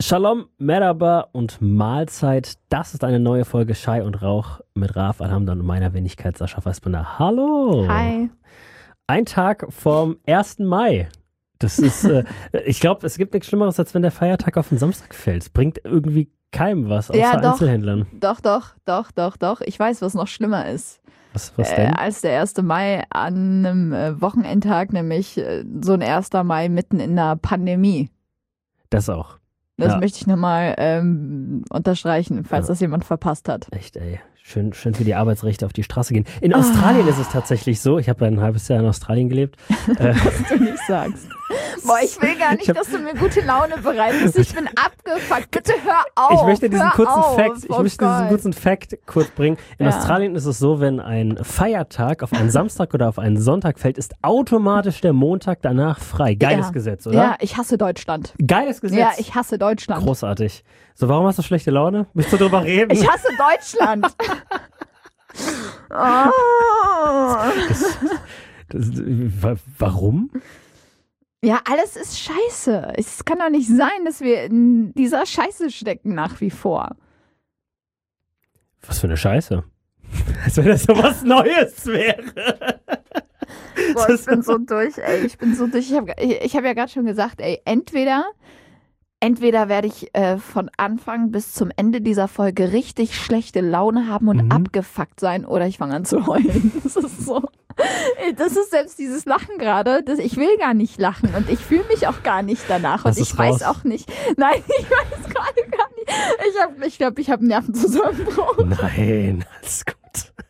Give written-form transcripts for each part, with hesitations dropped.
Shalom, Merhaba und Mahlzeit. Das ist eine neue Folge Schei und Rauch mit Raf Alhamdan und meiner Wenigkeit Sascha Fassbender. Hallo! Hi! Ein Tag vom 1. Mai. Das ist, ich glaube, es gibt nichts Schlimmeres, als wenn der Feiertag auf den Samstag fällt. Es bringt irgendwie keinem was, außer Einzelhändlern. Doch. Ich weiß, was noch schlimmer ist. Was denn? Als der 1. Mai an einem Wochenendtag, nämlich so ein 1. Mai mitten in der Pandemie. Das auch. Das möchte ich nochmal unterstreichen, falls das jemand verpasst hat. Echt, ey. Schön für die Arbeitsrechte auf die Straße gehen. In Australien ist es tatsächlich so, ich habe ja ein halbes Jahr in Australien gelebt. Was du nicht sagst. Boah, ich will gar nicht, dass du mir gute Laune bereitest. Ich bin abgefuckt. Bitte hör auf. Ich möchte diesen kurzen Fact kurz bringen. In Australien ist es so, wenn ein Feiertag auf einen Samstag oder auf einen Sonntag fällt, ist automatisch der Montag danach frei. Geiles Gesetz, oder? Ja, ich hasse Deutschland. Geiles Gesetz? Ja, ich hasse Deutschland. Großartig. So, warum hast du schlechte Laune? Willst du drüber reden? Ich hasse Deutschland. Warum? Ja, alles ist scheiße. Es kann doch nicht sein, dass wir in dieser Scheiße stecken nach wie vor. Was für eine Scheiße. Als wenn das so was Neues wäre. Boah, ich bin so durch, ey. Ich bin so durch. Ich hab ja gerade schon gesagt, ey, entweder werde ich von Anfang bis zum Ende dieser Folge richtig schlechte Laune haben und abgefuckt sein, oder ich fange an zu heulen. Das ist so. Das ist selbst dieses Lachen gerade. Ich will gar nicht lachen und ich fühle mich auch gar nicht danach. Und ich weiß auch nicht. Nein, ich weiß gerade gar nicht. Ich glaube, ich habe einen Nervenzusammenbruch. Nein, alles gut.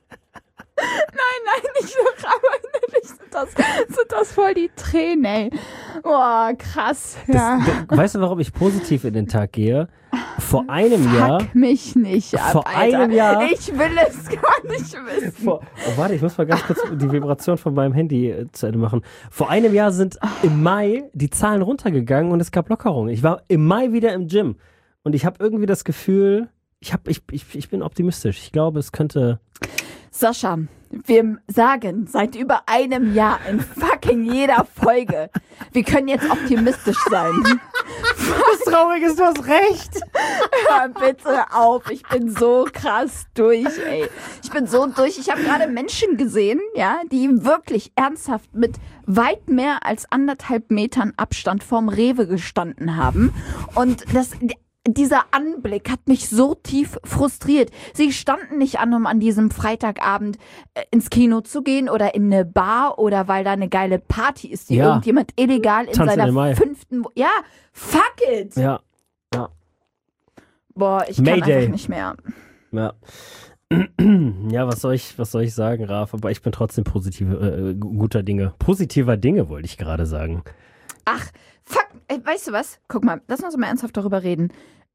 Nein, nicht so, aber innerlich sind das voll die Tränen, ey. Boah, krass. Ja. Weißt du, warum ich positiv in den Tag gehe? Vor einem Jahr. Fuck mich nicht ab, vor Alter. Einem Jahr. Ich will es gar nicht wissen. Warte, ich muss mal ganz kurz die Vibration von meinem Handy zu Ende machen. Vor einem Jahr sind im Mai die Zahlen runtergegangen und es gab Lockerungen. Ich war im Mai wieder im Gym und ich habe irgendwie das Gefühl, ich bin optimistisch. Ich glaube, es könnte... Sascha, wir sagen seit über einem Jahr in fucking jeder Folge, wir können jetzt optimistisch sein. Das Traurige ist, du hast recht. Hör bitte auf, ich bin so krass durch, ey. Ich bin so durch. Ich habe gerade Menschen gesehen, ja, die wirklich ernsthaft mit weit mehr als 1,5 Metern Abstand vorm Rewe gestanden haben. Und dieser Anblick hat mich so tief frustriert. Sie standen nicht an, um an diesem Freitagabend ins Kino zu gehen oder in eine Bar oder weil da eine geile Party ist, die irgendjemand illegal in seiner 5. Ja, fuck it! Ja. Boah, ich kann einfach nicht mehr. Ja. Ja, was soll ich sagen, Raf? Aber ich bin trotzdem guter Dinge. Positiver Dinge, wollte ich gerade sagen. Ach, fuck, weißt du was? Guck mal, lass uns mal ernsthaft darüber reden.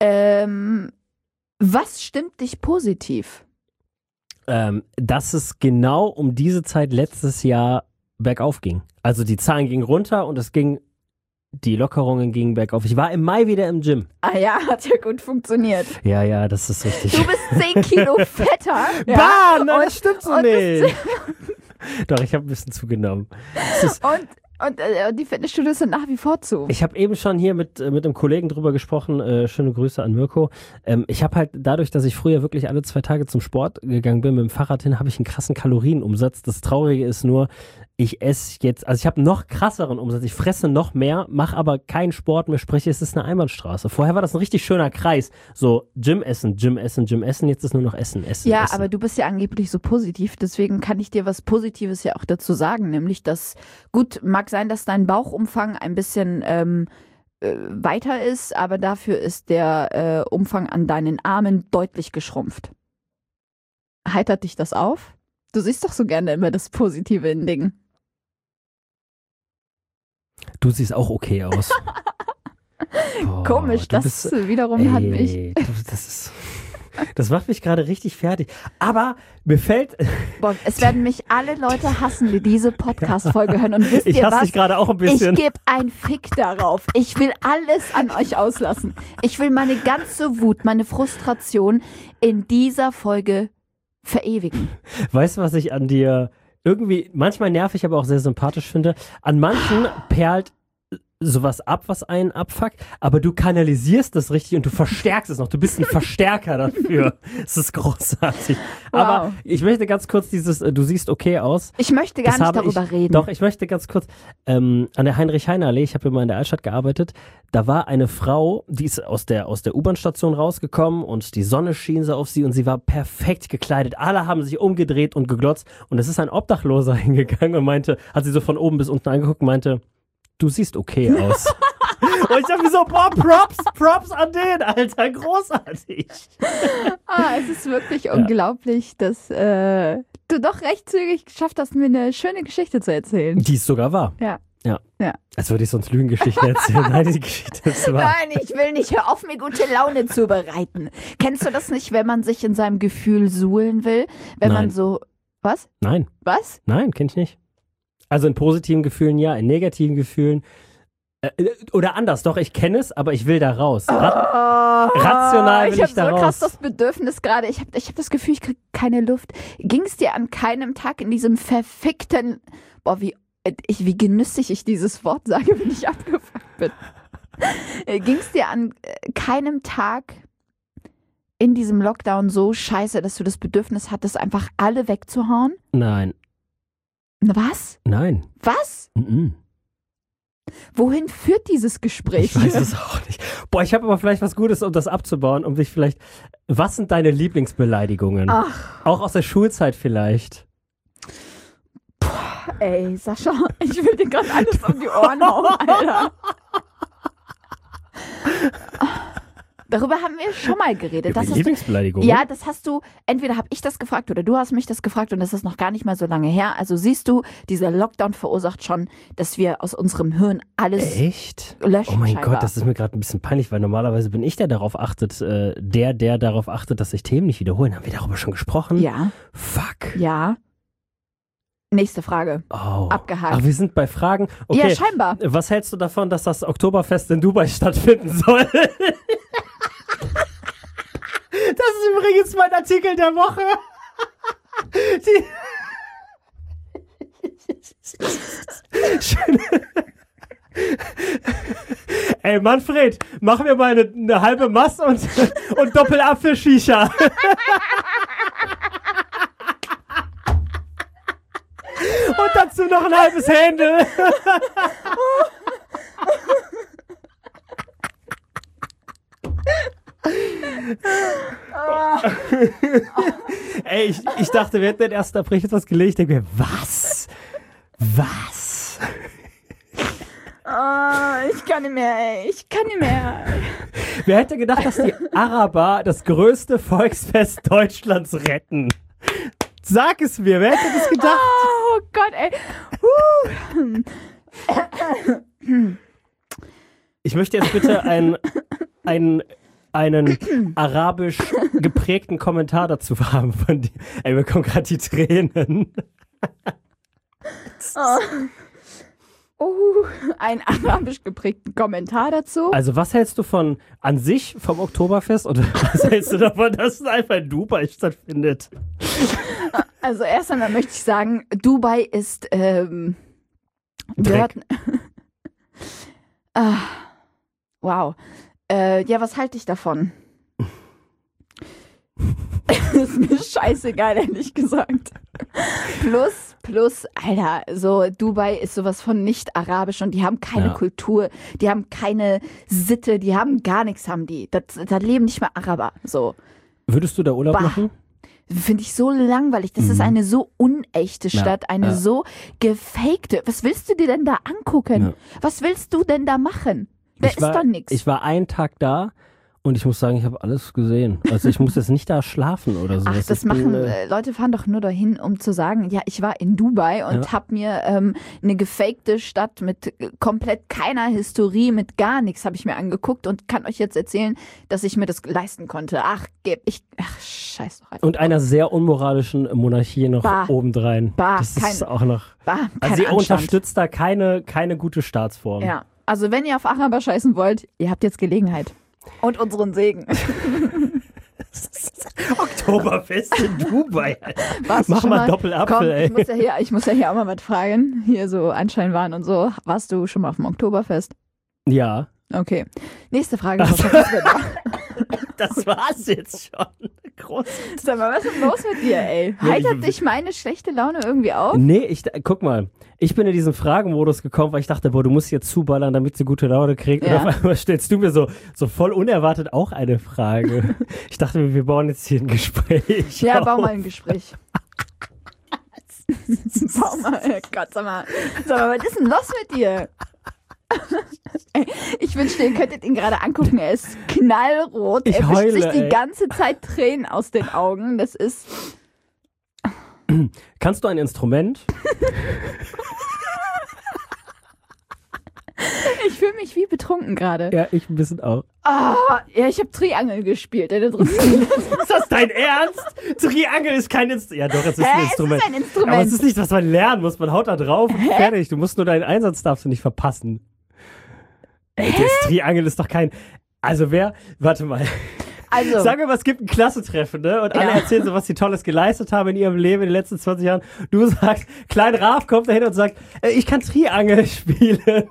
Was stimmt dich positiv? Dass es genau um diese Zeit letztes Jahr bergauf ging. Also die Zahlen gingen runter und die Lockerungen gingen bergauf. Ich war im Mai wieder im Gym. Ah ja, hat ja gut funktioniert. Ja, das ist richtig. Du bist 10 Kilo fetter. Nein, das stimmt so nicht. Doch, ich habe ein bisschen zugenommen. Und die Fitnessstudios sind nach wie vor zu. Ich habe eben schon hier mit einem Kollegen drüber gesprochen. Schöne Grüße an Mirko. Ich habe halt dadurch, dass ich früher wirklich alle 2 Tage zum Sport gegangen bin, mit dem Fahrrad hin, habe ich einen krassen Kalorienumsatz. Das Traurige ist nur, ich esse jetzt, also ich habe noch krasseren Umsatz. Ich fresse noch mehr, mache aber keinen Sport mehr. Sprich, es ist eine Einbahnstraße. Vorher war das ein richtig schöner Kreis. So Gym essen. Jetzt ist nur noch Essen. Ja, Essen. aber du bist ja angeblich so positiv. Deswegen kann ich dir was Positives ja auch dazu sagen. Nämlich, dass, gut, mag sein, dass dein Bauchumfang ein bisschen weiter ist, aber dafür ist der Umfang an deinen Armen deutlich geschrumpft. Heitert dich das auf? Du siehst doch so gerne immer das Positive in Dingen. Du siehst auch okay aus. Boah, komisch, das wiederum hat mich... Das macht mich gerade richtig fertig. Aber mir fällt... Boah, es werden mich alle Leute hassen, die diese Podcast-Folge hören. Und wisst ihr was? Ich hasse dich gerade auch ein bisschen. Ich gebe einen Fick darauf. Ich will alles an euch auslassen. Ich will meine ganze Wut, meine Frustration in dieser Folge verewigen. Weißt du, was ich an dir irgendwie manchmal nervig, aber auch sehr sympathisch finde? An manchen perlt sowas ab, was einen abfuckt, aber du kanalisierst das richtig und du verstärkst es noch. Du bist ein Verstärker dafür. Es ist großartig. Wow. Aber ich möchte ganz kurz du siehst okay aus. Ich möchte gar nicht darüber reden. Doch, ich möchte ganz kurz, an der Heinrich-Heine-Allee, ich habe immer in der Altstadt gearbeitet, da war eine Frau, die ist aus der U-Bahn-Station rausgekommen und die Sonne schien so auf sie und sie war perfekt gekleidet. Alle haben sich umgedreht und geglotzt und es ist ein Obdachloser hingegangen und meinte, hat sie so von oben bis unten angeguckt und meinte, du siehst okay aus. Und ich dachte mir so, boah, Props an den, Alter, großartig. Es ist wirklich unglaublich, dass du doch recht zügig geschafft hast, mir eine schöne Geschichte zu erzählen. Die ist sogar wahr. Ja. Als würde ich sonst Lügengeschichten erzählen. Nein, die Geschichte ist wahr. Nein, ich will nicht. Hör auf, mir gute Laune zu bereiten. Kennst du das nicht, wenn man sich in seinem Gefühl suhlen will? Wenn man so... Was? Nein. Was? Nein, kenn ich nicht. Also in positiven Gefühlen ja, in negativen Gefühlen oder anders, doch, ich kenne es, aber ich will da raus. Rational will ich da raus. Ich habe so krass das Bedürfnis gerade, ich hab das Gefühl, ich kriege keine Luft. Ging es dir an keinem Tag in diesem verfickten, wie genüssig ich dieses Wort sage, wenn ich abgefuckt bin. Ging es dir an keinem Tag in diesem Lockdown so scheiße, dass du das Bedürfnis hattest, einfach alle wegzuhauen? Nein. Was? Nein. Was? Mhm. Wohin führt dieses Gespräch? Ich weiß es auch nicht. Boah, ich habe aber vielleicht was Gutes, um das abzubauen, um dich vielleicht... Was sind deine Lieblingsbeleidigungen? Ach. Auch aus der Schulzeit vielleicht? Boah, ey, Sascha, ich will dir gerade alles um die Ohren hauen, Alter. Darüber haben wir schon mal geredet. Über Lieblingsbeleidigung? Ja, das hast du, entweder habe ich das gefragt oder du hast mich das gefragt und das ist noch gar nicht mal so lange her. Also siehst du, dieser Lockdown verursacht schon, dass wir aus unserem Hirn alles löschen. Oh mein scheinbar. Gott, das ist mir gerade ein bisschen peinlich, weil normalerweise bin ich der darauf achtet, der darauf achtet, dass sich Themen nicht wiederholen. Haben wir darüber schon gesprochen? Ja. Fuck. Ja. Nächste Frage. Oh. Abgehakt. Ach, wir sind bei Fragen. Okay. Ja, scheinbar. Was hältst du davon, dass das Oktoberfest in Dubai stattfinden soll? Das ist übrigens mein Artikel der Woche. Ey, Manfred, mach mir mal eine halbe Mass und Doppelapfel-Shisha. Und dazu noch ein halbes Händel. Ey, ich dachte, wir hätten den 1. April etwas gelegt. Ich denke mir, was? Was? Ich kann nicht mehr, ey. Ich kann nicht mehr. Wer hätte gedacht, dass die Araber das größte Volksfest Deutschlands retten? Sag es mir, wer hätte das gedacht? Oh Gott, ey. Ich möchte jetzt bitte einen arabisch geprägten Kommentar dazu haben von dir. Ey, mir kommen gerade die Tränen. Einen arabisch geprägten Kommentar dazu. Also was hältst du vom Oktoberfest oder was hältst du davon, dass es einfach in Dubai stattfindet? Also erst einmal möchte ich sagen, Dubai ist dort. Wow. Ja, was halte ich davon? Ist mir scheißegal, ehrlich gesagt. Plus, Alter, so Dubai ist sowas von nicht arabisch und die haben keine Kultur, die haben keine Sitte, die haben gar nichts, haben die. Da leben nicht mal Araber, so. Würdest du da Urlaub machen? Finde ich so langweilig. Das ist eine so unechte Stadt, so gefakte. Was willst du dir denn da angucken? Ja. Was willst du denn da machen? Da ist doch nichts. Ich war einen Tag da und ich muss sagen, ich habe alles gesehen. Also ich muss jetzt nicht da schlafen oder so. Ach, Leute fahren doch nur dahin, um zu sagen, ja, ich war in Dubai und habe mir eine gefakte Stadt mit komplett keiner Historie, mit gar nichts habe ich mir angeguckt und kann euch jetzt erzählen, dass ich mir das leisten konnte. Ach, scheiß doch einfach. Und einer sehr unmoralischen Monarchie noch obendrein. Das ist auch noch. Also sie unterstützt da keine gute Staatsform. Ja, also wenn ihr auf Araber scheißen wollt, ihr habt jetzt Gelegenheit. Und unseren Segen. Oktoberfest in Dubai. Mach mal Doppelapfel, ey. Ich muss ja hier auch mal was fragen. Hier so Anscheinwahn und so. Warst du schon mal auf dem Oktoberfest? Ja. Okay. Nächste Frage. Sascha, was wird da? Das war's jetzt schon. Groß. Sag mal, was ist denn los mit dir, ey? Heitert dich meine schlechte Laune irgendwie auf? Nee, guck mal. Ich bin in diesen Fragenmodus gekommen, weil ich dachte, boah, du musst jetzt zuballern, damit sie gute Laune kriegt. Ja. Und auf einmal stellst du mir so voll unerwartet auch eine Frage. Ich dachte, wir bauen jetzt hier ein Gespräch Ja, auf. bau mal ein Gespräch. Bau mal, Gott, sag mal, was ist denn los mit dir? Ey, ich wünschte, ihr könntet ihn gerade angucken. Er ist knallrot. Ich er wischt heule, sich die ey. ganze Zeit Tränen aus den Augen. Das ist... Kannst du ein Instrument? Ich fühle mich wie betrunken gerade. Ja, ich ein bisschen auch. Ja, ich habe Triangel gespielt. Ist das dein Ernst? Triangel ist kein Instrument. Ja doch, es ist ein Instrument. Es ist ein Instrument. Aber es ist nicht, was man lernen muss. Man haut da drauf und fertig. Du musst nur deinen Einsatz darfst du nicht verpassen. Ey, das Triangel ist doch kein... Also warte mal. Also, Sagen wir mal, es gibt ein Klassentreffen, ne? Und alle Ja. erzählen so, was sie Tolles geleistet haben in ihrem Leben in den letzten 20 Jahren. Du sagst, Klein Raf kommt dahin und sagt, ich kann Triangel spielen.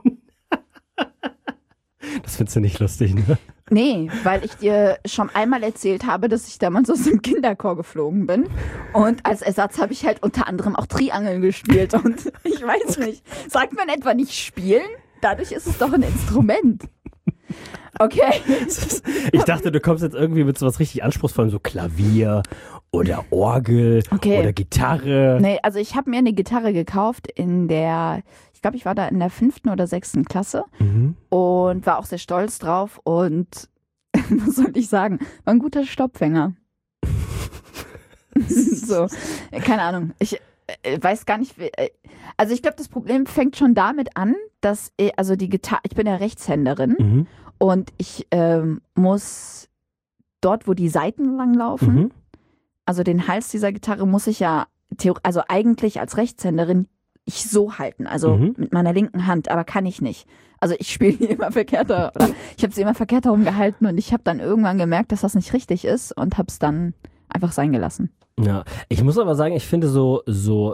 Das findest du nicht lustig, ne? nee, weil ich dir schon einmal erzählt habe, dass ich damals aus dem Kinderchor geflogen bin. Und als Ersatz habe ich halt unter anderem auch Triangel gespielt. Und ich weiß nicht, sagt man etwa nicht spielen? Dadurch ist es doch ein Instrument. Okay. Ich dachte, du kommst jetzt irgendwie mit so was richtig Anspruchsvollem, so Klavier oder Orgel oder Gitarre. Nee, also ich habe mir eine Gitarre gekauft ich glaube, ich war da in der 5. oder 6. Klasse und war auch sehr stolz drauf und was soll ich sagen, war ein guter Stoppfänger. So, keine Ahnung. Ich weiß gar nicht, also ich glaube, das Problem fängt schon damit an, dass, also die Gitarre, ich bin ja Rechtshänderin und ich muss dort, wo die Saiten lang laufen, also den Hals dieser Gitarre muss ich ja, also eigentlich als Rechtshänderin ich so halten, also mit meiner linken Hand, aber kann ich nicht. Also ich spiele die immer verkehrter, oder ich habe sie immer verkehrt herum gehalten und ich habe dann irgendwann gemerkt, dass das nicht richtig ist und habe es dann einfach sein gelassen. Ja, ich muss aber sagen, ich finde so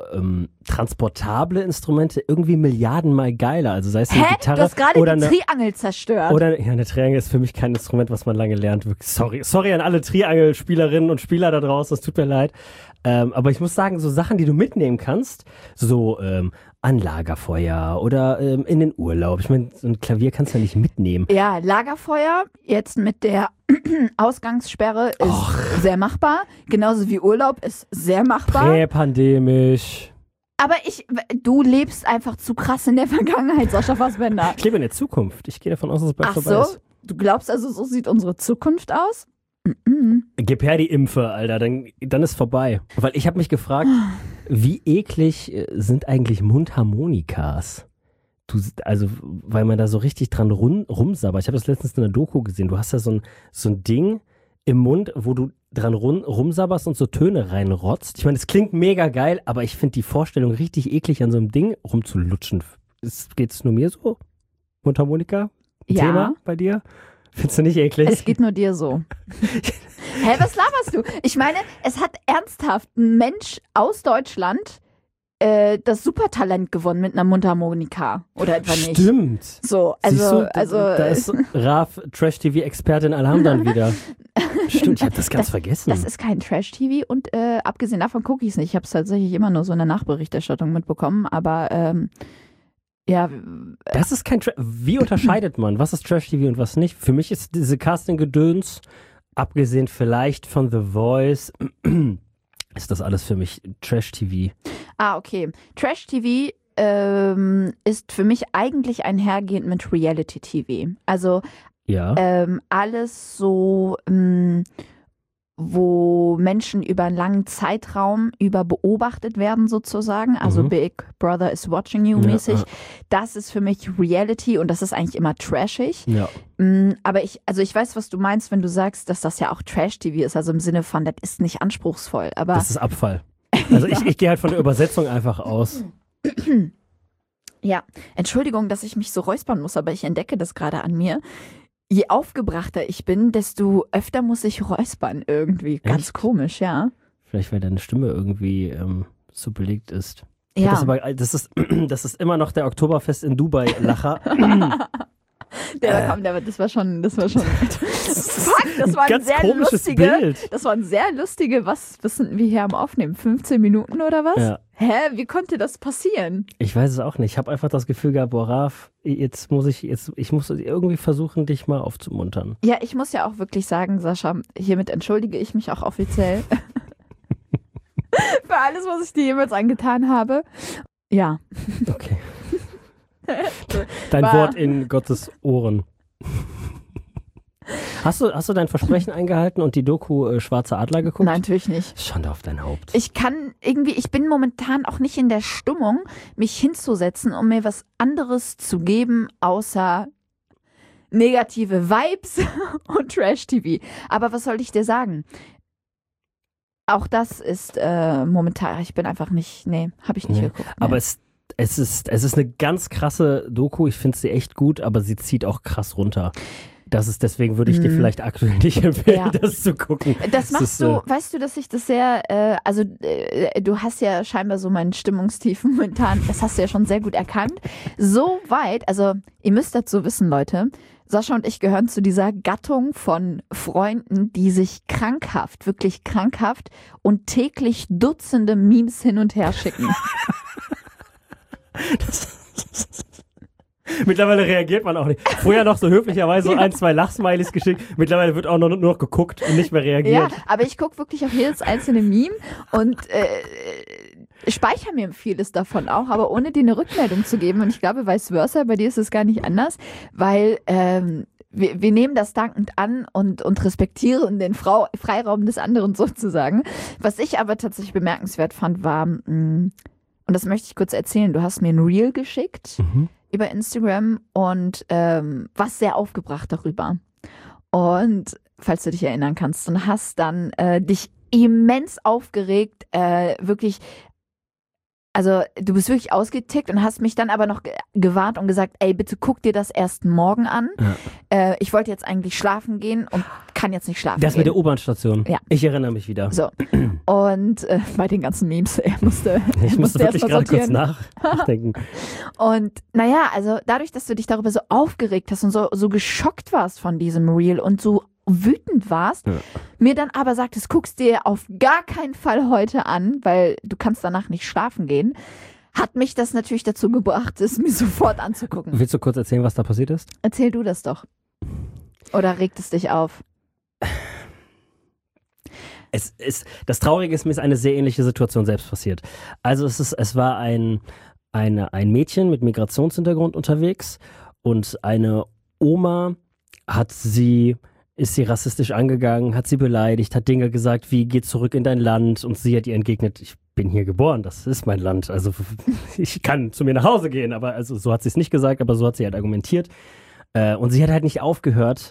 transportable Instrumente irgendwie milliardenmal geiler. Also sei es eine Gitarre Du hast gerade oder die eine Triangel zerstört. Oder eine Triangel ist für mich kein Instrument, was man lange lernt. Wirklich, sorry an alle Triangel-Spielerinnen und Spieler da draußen, es tut mir leid. Aber ich muss sagen, so Sachen, die du mitnehmen kannst, so an Lagerfeuer oder in den Urlaub. Ich meine, so ein Klavier kannst du ja nicht mitnehmen. Ja, Lagerfeuer jetzt mit der Ausgangssperre ist sehr machbar. Genauso wie Urlaub ist sehr machbar. Präpandemisch. Aber du lebst einfach zu krass in der Vergangenheit, Sascha Fassbender. Ich lebe in der Zukunft. Ich gehe davon aus, dass es bald Ach vorbei so? ist. Du glaubst also, so sieht unsere Zukunft aus? Gib her die Impfe, Alter, dann ist vorbei. Weil ich habe mich gefragt, wie eklig sind eigentlich Mundharmonikas? Also, weil man da so richtig dran rumsabbert. Ich habe das letztens in einer Doku gesehen. Du hast da so ein Ding im Mund, wo du dran rumsabberst und so Töne reinrotzt. Ich meine, es klingt mega geil, aber ich finde die Vorstellung richtig eklig, an so einem Ding rumzulutschen. Geht's nur mir so? Mundharmonika? Ja. Thema bei dir? Findest du nicht eklig? Es geht nur dir so. Hä, was laberst du? Ich meine, es hat ernsthaft ein Mensch aus Deutschland das Supertalent gewonnen mit einer Mundharmonika. Oder etwa nicht? Stimmt. So, Siehst du, also da ist Raf, Trash-TV-Expertin Alhamdan wieder. Stimmt, ich habe das ganz vergessen. Das ist kein Trash-TV und abgesehen davon gucke ich es nicht. Ich habe es tatsächlich immer nur so in der Nachberichterstattung mitbekommen, aber ja. Das ist kein Wie unterscheidet man? Was ist Trash-TV und was nicht? Für mich ist diese Casting-Gedöns, abgesehen vielleicht von The Voice, ist das alles für mich Trash-TV. Okay. Trash-TV ist für mich eigentlich einhergehend mit Reality-TV. Also ja. Alles so, wo Menschen über einen langen Zeitraum beobachtet werden sozusagen, also Big Brother is watching you mäßig, das ist für mich Reality und das ist eigentlich immer trashig. Ja. Aber ich weiß, was du meinst, wenn du sagst, dass das ja auch Trash-TV ist, also im Sinne von, das ist nicht anspruchsvoll. Aber das ist Abfall. Also ich gehe halt von der Übersetzung einfach aus. Ja, Entschuldigung, dass ich mich so räuspern muss, aber ich entdecke das gerade an mir. Je aufgebrachter ich bin, desto öfter muss ich räuspern irgendwie. Ganz komisch, ja. Vielleicht, weil deine Stimme irgendwie so belegt ist. Ja. Das ist immer noch der Oktoberfest in Dubai-Lacher. Das war schon. Fuck, das war Ganz komisches Bild. Das war ein sehr lustige, was sind wir hier am Aufnehmen? 15 Minuten oder was? Ja. Hä? Wie konnte das passieren? Ich weiß es auch nicht. Ich habe einfach das Gefühl gehabt, boah, Raf, ich muss irgendwie versuchen, dich mal aufzumuntern. Ja, ich muss ja auch wirklich sagen, Sascha, hiermit entschuldige ich mich auch offiziell für alles, was ich dir jemals angetan habe. Ja. Okay. Dein Wort in Gottes Ohren. Hast du dein Versprechen eingehalten und die Doku Schwarzer Adler geguckt? Nein, natürlich nicht. Schande auf dein Haupt. Ich bin momentan auch nicht in der Stimmung, mich hinzusetzen, um mir was anderes zu geben, außer negative Vibes und Trash-TV. Aber was soll ich dir sagen? Auch das ist momentan, ich bin einfach nicht, habe ich nicht geguckt. Nee. Aber es ist eine ganz krasse Doku, ich finde sie echt gut, aber sie zieht auch krass runter. Deswegen würde ich dir vielleicht aktuell nicht empfehlen, das zu gucken. Das machst du, weißt du, dass ich das sehr, du hast ja scheinbar so meinen Stimmungstief momentan, das hast du ja schon sehr gut erkannt. So weit, also ihr müsst dazu wissen, Leute, Sascha und ich gehören zu dieser Gattung von Freunden, die sich wirklich krankhaft und täglich Dutzende Memes hin und her schicken. Mittlerweile reagiert man auch nicht. Früher noch so höflicherweise so 1, 2 Lachsmilies geschickt. Mittlerweile wird auch nur noch geguckt und nicht mehr reagiert. Ja, aber ich gucke wirklich auf jedes einzelne Meme und speichere mir vieles davon auch, aber ohne dir eine Rückmeldung zu geben. Und ich glaube, vice versa, bei dir ist es gar nicht anders, weil wir nehmen das dankend an und respektieren den Freiraum des anderen sozusagen. Was ich aber tatsächlich bemerkenswert fand, war, und das möchte ich kurz erzählen, du hast mir ein Reel geschickt über Instagram und warst sehr aufgebracht darüber. Und falls du dich erinnern kannst, und hast dann dich immens aufgeregt, wirklich. Also du bist wirklich ausgetickt und hast mich dann aber noch gewarnt und gesagt, ey, bitte guck dir das erst morgen an. Ja. Ich wollte jetzt eigentlich schlafen gehen und kann jetzt nicht schlafen gehen. Das mit der U-Bahn-Station. Ja. Ich erinnere mich wieder. So. Und bei den ganzen Memes, ich musste wirklich gerade kurz nachdenken. Und naja, also dadurch, dass du dich darüber so aufgeregt hast und so geschockt warst von diesem Reel und so wütend warst, mir dann aber sagtest, guckst dir auf gar keinen Fall heute an, weil du kannst danach nicht schlafen gehen, hat mich das natürlich dazu gebracht, es mir sofort anzugucken. Willst du kurz erzählen, was da passiert ist? Erzähl du das doch. Oder regt es dich auf? Das Traurige ist, mir ist eine sehr ähnliche Situation selbst passiert. Also es war ein Mädchen mit Migrationshintergrund unterwegs und eine Oma ist sie rassistisch angegangen, hat sie beleidigt, hat Dinge gesagt wie, geh zurück in dein Land, und sie hat ihr entgegnet, ich bin hier geboren, das ist mein Land, also ich kann zu mir nach Hause gehen, aber also so hat sie es nicht gesagt, aber so hat sie halt argumentiert, und sie hat halt nicht aufgehört,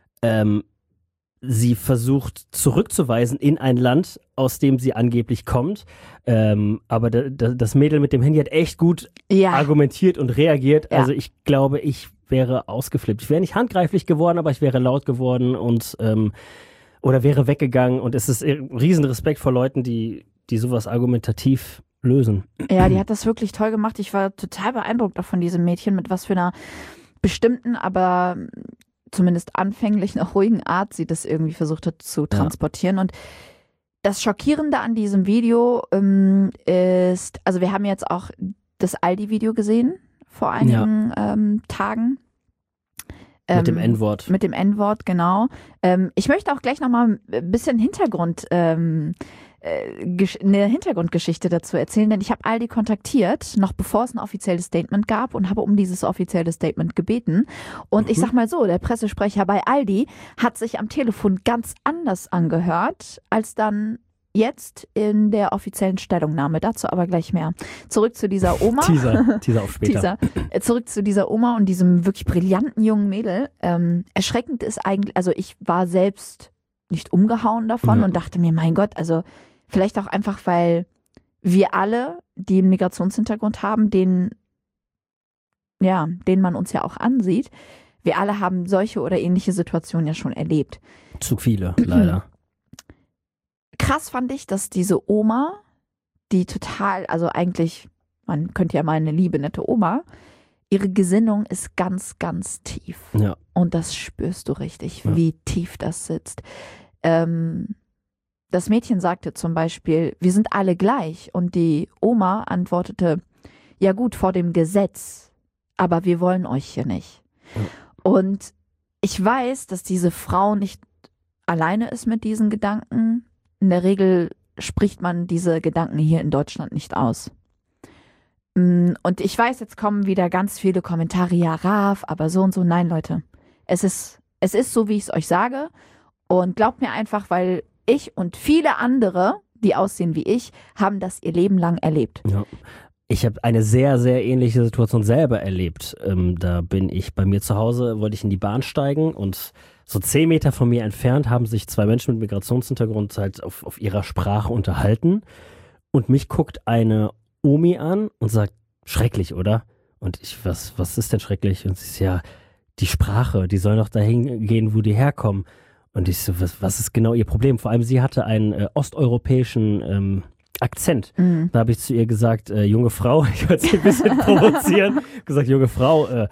sie versucht zurückzuweisen in ein Land, aus dem sie angeblich kommt, aber das Mädel mit dem Handy hat echt gut argumentiert und reagiert, also ich glaube, ich wäre ausgeflippt. Ich wäre nicht handgreiflich geworden, aber ich wäre laut geworden und oder wäre weggegangen, und es ist riesen Respekt vor Leuten, die sowas argumentativ lösen. Ja, die hat das wirklich toll gemacht. Ich war total beeindruckt auch von diesem Mädchen, mit was für einer bestimmten, aber zumindest anfänglich noch ruhigen Art sie das irgendwie versucht hat zu transportieren. Und das Schockierende an diesem Video ist, also wir haben jetzt auch das Aldi-Video gesehen vor einigen Tagen. Mit dem N-Wort. Mit dem N-Wort, genau. Ich möchte auch gleich nochmal ein bisschen eine Hintergrundgeschichte dazu erzählen, denn ich habe Aldi kontaktiert, noch bevor es ein offizielles Statement gab, und habe um dieses offizielle Statement gebeten. Und ich sag mal so, der Pressesprecher bei Aldi hat sich am Telefon ganz anders angehört, als dann jetzt in der offiziellen Stellungnahme. Dazu aber gleich mehr. Zurück zu dieser Oma. Teaser auf später. Zurück zu dieser Oma und diesem wirklich brillanten jungen Mädel. Erschreckend ist eigentlich, also ich war selbst nicht umgehauen davon und dachte mir, mein Gott, also vielleicht auch einfach, weil wir alle, die einen Migrationshintergrund haben, denen man uns ja auch ansieht, wir alle haben solche oder ähnliche Situationen ja schon erlebt. Zu viele, leider. Krass fand ich, dass diese Oma, die total, also eigentlich, man könnte ja mal eine liebe, nette Oma, ihre Gesinnung ist ganz, ganz tief. Ja. Und das spürst du richtig, Ja. wie tief das sitzt. Das Mädchen sagte zum Beispiel, wir sind alle gleich. Und die Oma antwortete, ja gut, vor dem Gesetz, aber wir wollen euch hier nicht. Ja. Und ich weiß, dass diese Frau nicht alleine ist mit diesen Gedanken. In der Regel spricht man diese Gedanken hier in Deutschland nicht aus. Und ich weiß, jetzt kommen wieder ganz viele Kommentare, ja, Raf, aber so und so. Nein, Leute, es ist so, wie ich es euch sage. Und glaubt mir einfach, weil ich und viele andere, die aussehen wie ich, haben das ihr Leben lang erlebt. Ja. Ich habe eine sehr, sehr ähnliche Situation selber erlebt. Da bin ich bei mir zu Hause, wollte ich in die Bahn steigen und so 10 Meter von mir entfernt haben sich 2 Menschen mit Migrationshintergrund halt auf ihrer Sprache unterhalten. Und mich guckt eine Omi an und sagt, schrecklich, oder? Und ich, was ist denn schrecklich? Und sie ist ja, die Sprache, die soll doch dahin gehen, wo die herkommen. Und ich so, was ist genau ihr Problem? Vor allem sie hatte einen osteuropäischen Akzent. Mhm. Da habe ich zu ihr gesagt, junge Frau, ich wollte sie ein bisschen provozieren, gesagt, junge Frau,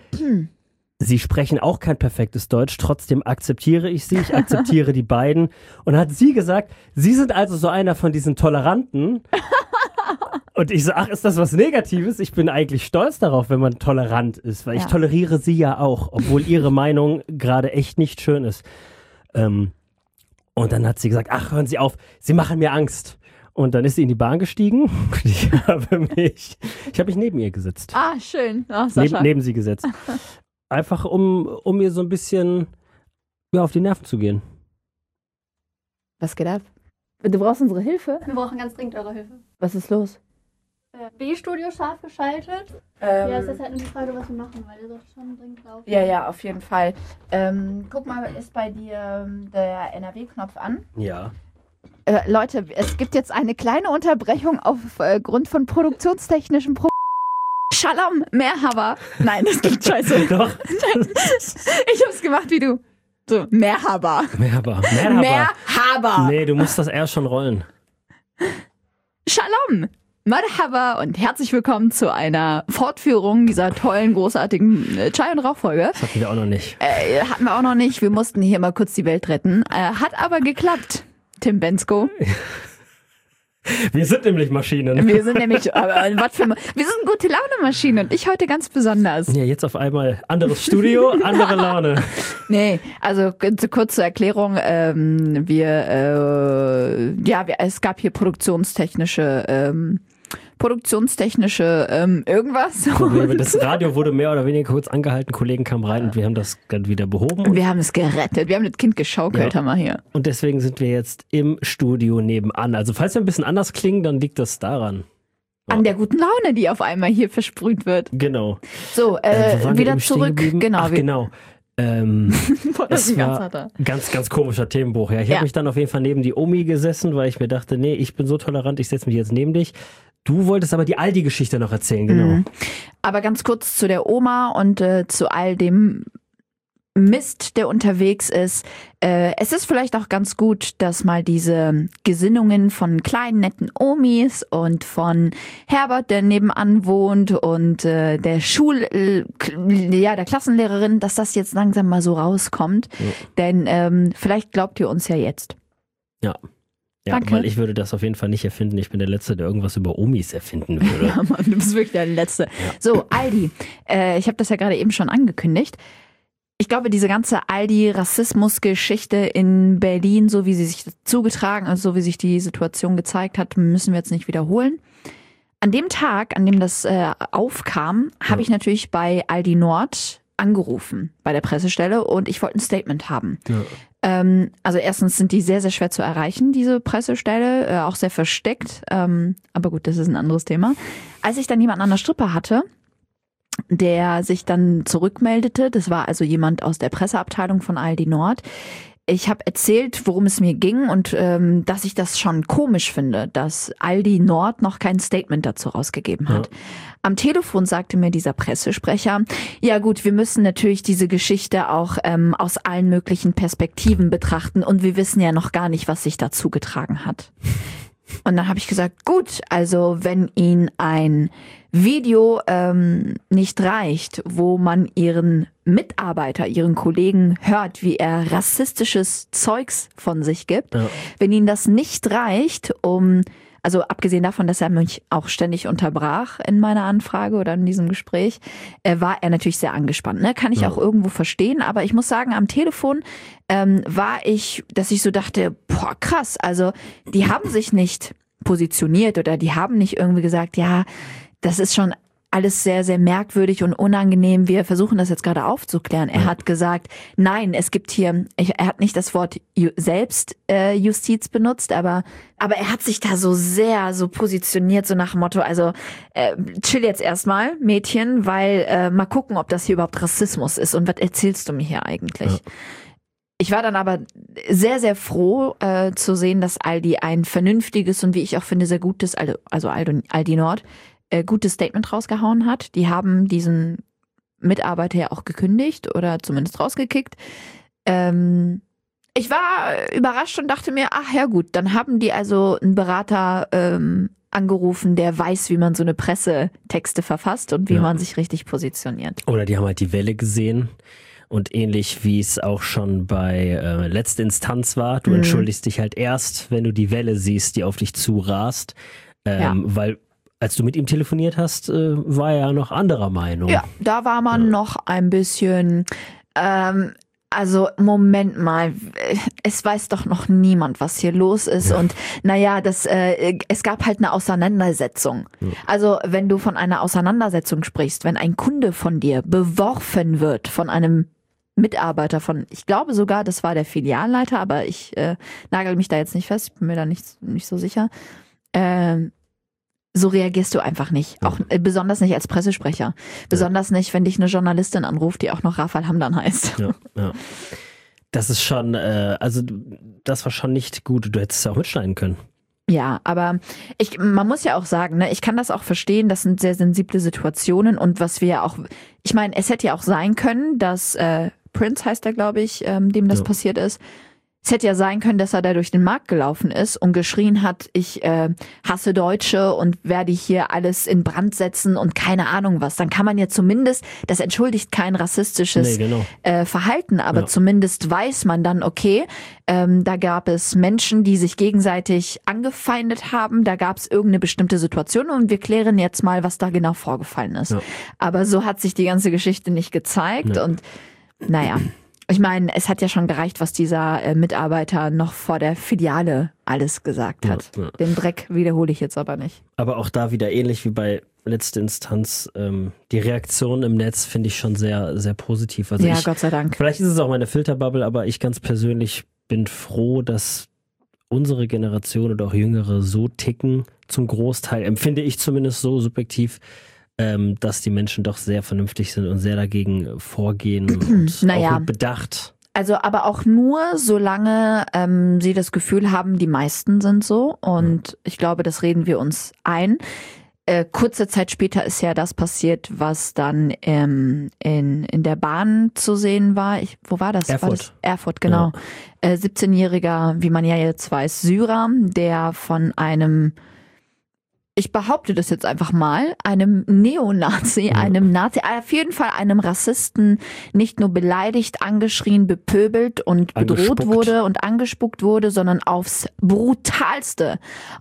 Sie sprechen auch kein perfektes Deutsch, trotzdem akzeptiere ich Sie, ich akzeptiere die beiden. Und hat sie gesagt, Sie sind also so einer von diesen Toleranten. Und ich so, ach, ist das was Negatives? Ich bin eigentlich stolz darauf, wenn man tolerant ist, weil ich toleriere Sie ja auch, obwohl Ihre Meinung gerade echt nicht schön ist. Und dann hat sie gesagt, ach, hören Sie auf, Sie machen mir Angst. Und dann ist sie in die Bahn gestiegen und ich habe mich neben ihr gesetzt. Ah, schön. Oh, Sascha. Neben sie gesetzt. Einfach, um ihr so ein bisschen auf die Nerven zu gehen. Was geht ab? Du brauchst unsere Hilfe? Wir brauchen ganz dringend eure Hilfe. Was ist los? B-Studio scharf geschaltet. Ja, es ist halt nur die Frage, was wir machen, weil der sollte schon dringend laufen. Ja, auf jeden Fall. Guck mal, ist bei dir der NRW-Knopf an? Ja. Leute, es gibt jetzt eine kleine Unterbrechung aufgrund von produktionstechnischen Problemen. Shalom, Merhaba. Nein, das klingt scheiße. Doch. Ich hab's gemacht wie du. So, Merhaba. Merhaba. Nee, du musst das eher schon rollen. Shalom, Marhaba und herzlich willkommen zu einer Fortführung dieser tollen, großartigen Chai- und Rauchfolge. Das hatten wir auch noch nicht. Hatten wir auch noch nicht. Wir mussten hier mal kurz die Welt retten. Hat aber geklappt, Tim Bensko. Wir sind nämlich Maschinen. Wir sind nämlich, wir sind gute Laune-Maschinen und ich heute ganz besonders. Ja, jetzt auf einmal anderes Studio, andere Laune. Nee, also kurz zur Erklärung, es gab hier produktionstechnische irgendwas. Probleme. Das Radio wurde mehr oder weniger kurz angehalten, Kollegen kamen rein und wir haben das dann wieder behoben. Wir haben es gerettet, wir haben das Kind geschaukelt, haben wir hier. Und deswegen sind wir jetzt im Studio nebenan. Also falls wir ein bisschen anders klingen, dann liegt das daran. An der guten Laune, die auf einmal hier versprüht wird. Genau. So, wieder zurück. Genau. Genau. Es war harter. ganz, ganz komischer Themenbruch. Ja. Ich habe mich dann auf jeden Fall neben die Omi gesessen, weil ich mir dachte, nee, ich bin so tolerant, ich setze mich jetzt neben dich. Du wolltest aber die Aldi-Geschichte noch erzählen, genau. Aber ganz kurz zu der Oma und zu all dem Mist, der unterwegs ist. Es ist vielleicht auch ganz gut, dass mal diese Gesinnungen von kleinen, netten Omis und von Herbert, der nebenan wohnt und der Klassenlehrerin, dass das jetzt langsam mal so rauskommt. Ja. Denn vielleicht glaubt ihr uns ja jetzt. Ja. Ja, Danke. Weil ich würde das auf jeden Fall nicht erfinden. Ich bin der Letzte, der irgendwas über Omis erfinden würde. Ja, Mann, du bist wirklich der Letzte. Ja. So, Aldi. Ich habe das ja gerade eben schon angekündigt. Ich glaube, diese ganze Aldi-Rassismus-Geschichte in Berlin, so wie sie sich zugetragen, also so wie sich die Situation gezeigt hat, müssen wir jetzt nicht wiederholen. An dem Tag, an dem das aufkam, habe ich natürlich bei Aldi Nord angerufen, bei der Pressestelle, und ich wollte ein Statement haben. Ja. Also erstens sind die sehr, sehr schwer zu erreichen, diese Pressestelle, auch sehr versteckt. Aber gut, das ist ein anderes Thema. Als ich dann jemanden an der Strippe hatte, der sich dann zurückmeldete, das war also jemand aus der Presseabteilung von Aldi Nord. Ich habe erzählt, worum es mir ging und dass ich das schon komisch finde, dass Aldi Nord noch kein Statement dazu rausgegeben hat. Ja. Am Telefon sagte mir dieser Pressesprecher, ja gut, wir müssen natürlich diese Geschichte auch aus allen möglichen Perspektiven betrachten und wir wissen ja noch gar nicht, was sich da zugetragen hat. Und dann habe ich gesagt, gut, also wenn Ihnen ein Video nicht reicht, wo man Ihren Mitarbeiter, Ihren Kollegen hört, wie er rassistisches Zeugs von sich gibt, wenn Ihnen das nicht reicht, also abgesehen davon, dass er mich auch ständig unterbrach in meiner Anfrage oder in diesem Gespräch, war er natürlich sehr angespannt. Ne? Kann ich auch irgendwo verstehen, aber ich muss sagen, am Telefon war ich, dass ich so dachte, boah, krass, also die haben sich nicht positioniert oder die haben nicht irgendwie gesagt, ja, das ist schon alles sehr, sehr merkwürdig und unangenehm. Wir versuchen das jetzt gerade aufzuklären. Er hat gesagt, nein, es gibt hier, er hat nicht das Wort Selbstjustiz benutzt, aber er hat sich da so sehr so positioniert, so nach dem Motto, also chill jetzt erstmal, Mädchen, weil mal gucken, ob das hier überhaupt Rassismus ist und was erzählst du mir hier eigentlich? Ja. Ich war dann aber sehr, sehr froh zu sehen, dass Aldi ein vernünftiges und wie ich auch finde, sehr gutes, also Aldi Nord, gutes Statement rausgehauen hat. Die haben diesen Mitarbeiter ja auch gekündigt oder zumindest rausgekickt. Ich war überrascht und dachte mir, ach ja gut, dann haben die also einen Berater angerufen, der weiß, wie man so eine Pressetexte verfasst und wie man sich richtig positioniert. Oder die haben halt die Welle gesehen. Und ähnlich wie es auch schon bei letzter Instanz war, du entschuldigst dich halt erst, wenn du die Welle siehst, die auf dich zurast, weil als du mit ihm telefoniert hast, war er ja noch anderer Meinung. Ja, da war man noch ein bisschen, also Moment mal, es weiß doch noch niemand, was hier los ist. Ja. Und naja, es gab halt eine Auseinandersetzung. Ja. Also wenn du von einer Auseinandersetzung sprichst, wenn ein Kunde von dir beworfen wird von einem Mitarbeiter von, ich glaube sogar, das war der Filialleiter, aber ich nagel mich da jetzt nicht fest, ich bin mir da nicht so sicher. So reagierst du einfach nicht. Auch besonders nicht als Pressesprecher. Besonders nicht, wenn dich eine Journalistin anruft, die auch noch Rafal Hamdan heißt. Ja. Das ist schon, also das war schon nicht gut. Du hättest es ja auch mitschneiden können. Ja, aber man muss ja auch sagen, ne, ich kann das auch verstehen, das sind sehr sensible Situationen und was wir ja auch, ich meine, es hätte ja auch sein können, dass Prince heißt er, glaube ich, dem das passiert ist. Es hätte ja sein können, dass er da durch den Markt gelaufen ist und geschrien hat, ich hasse Deutsche und werde hier alles in Brand setzen und keine Ahnung was. Dann kann man ja zumindest, das entschuldigt kein rassistisches Verhalten, aber zumindest weiß man dann, okay, da gab es Menschen, die sich gegenseitig angefeindet haben, da gab es irgendeine bestimmte Situation und wir klären jetzt mal, was da genau vorgefallen ist. Ja. Aber so hat sich die ganze Geschichte nicht gezeigt und naja. Ich meine, es hat ja schon gereicht, was dieser Mitarbeiter noch vor der Filiale alles gesagt hat. Ja. Den Dreck wiederhole ich jetzt aber nicht. Aber auch da wieder ähnlich wie bei letzter Instanz, die Reaktion im Netz finde ich schon sehr, sehr positiv. Also Gott sei Dank. Vielleicht ist es auch meine Filterbubble, aber ich ganz persönlich bin froh, dass unsere Generation oder auch Jüngere so ticken, zum Großteil, empfinde ich zumindest so subjektiv, dass die Menschen doch sehr vernünftig sind und sehr dagegen vorgehen und auch mit Bedacht. Also aber auch nur, solange sie das Gefühl haben, die meisten sind so und ich glaube, das reden wir uns ein. Kurze Zeit später ist ja das passiert, was dann in der Bahn zu sehen war. Wo war das? Erfurt, genau. Ja. 17-jähriger, wie man ja jetzt weiß, Syrer, der von einem, ich behaupte das jetzt einfach mal, einem Neonazi, einem Nazi, auf jeden Fall einem Rassisten nicht nur beleidigt, angeschrien, bepöbelt und bedroht wurde und angespuckt wurde, sondern aufs brutalste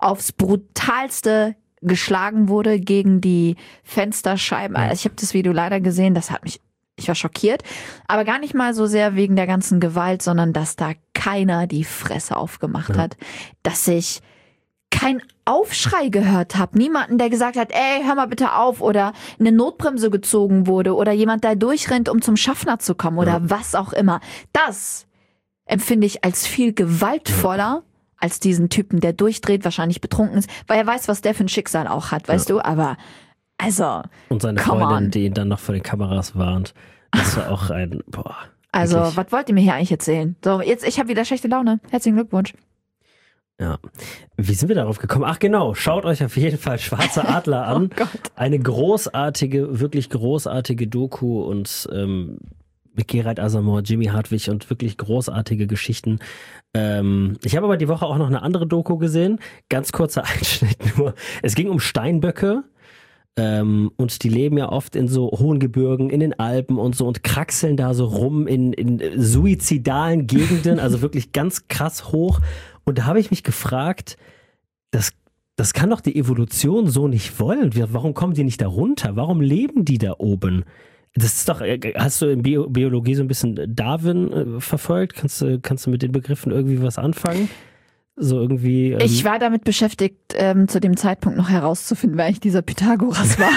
geschlagen wurde gegen die Fensterscheiben. Also ich habe das Video leider gesehen, ich war schockiert, aber gar nicht mal so sehr wegen der ganzen Gewalt, sondern dass da keiner die Fresse aufgemacht hat, dass ich kein Aufschrei gehört habe. Niemanden, der gesagt hat, ey, hör mal bitte auf oder eine Notbremse gezogen wurde oder jemand da durchrennt, um zum Schaffner zu kommen oder was auch immer. Das empfinde ich als viel gewaltvoller als diesen Typen, der durchdreht, wahrscheinlich betrunken ist, weil er weiß, was der für ein Schicksal auch hat, weißt du, aber also und seine Freundin, die ihn dann noch vor den Kameras warnt, das war auch ein, Also, was wollt ihr mir hier eigentlich erzählen? So, jetzt, ich habe wieder schlechte Laune. Herzlichen Glückwunsch. Ja. Wie sind wir darauf gekommen? Ach genau, schaut euch auf jeden Fall Schwarzer Adler an. Oh Gott. Eine großartige, wirklich großartige Doku und mit Gerald Asamoah, Jimmy Hartwig und wirklich großartige Geschichten. Ich habe aber die Woche auch noch eine andere Doku gesehen. Ganz kurzer Einschnitt nur. Es ging um Steinböcke. Und die leben ja oft in so hohen Gebirgen, in den Alpen und so und kraxeln da so rum in suizidalen Gegenden, also wirklich ganz krass hoch. Und da habe ich mich gefragt, das kann doch die Evolution so nicht wollen. Warum kommen die nicht da runter? Warum leben die da oben? Das ist doch, hast du in Biologie so ein bisschen Darwin verfolgt? Kannst du mit den Begriffen irgendwie was anfangen? So irgendwie. Ich war damit beschäftigt, zu dem Zeitpunkt noch herauszufinden, wer eigentlich dieser Pythagoras war.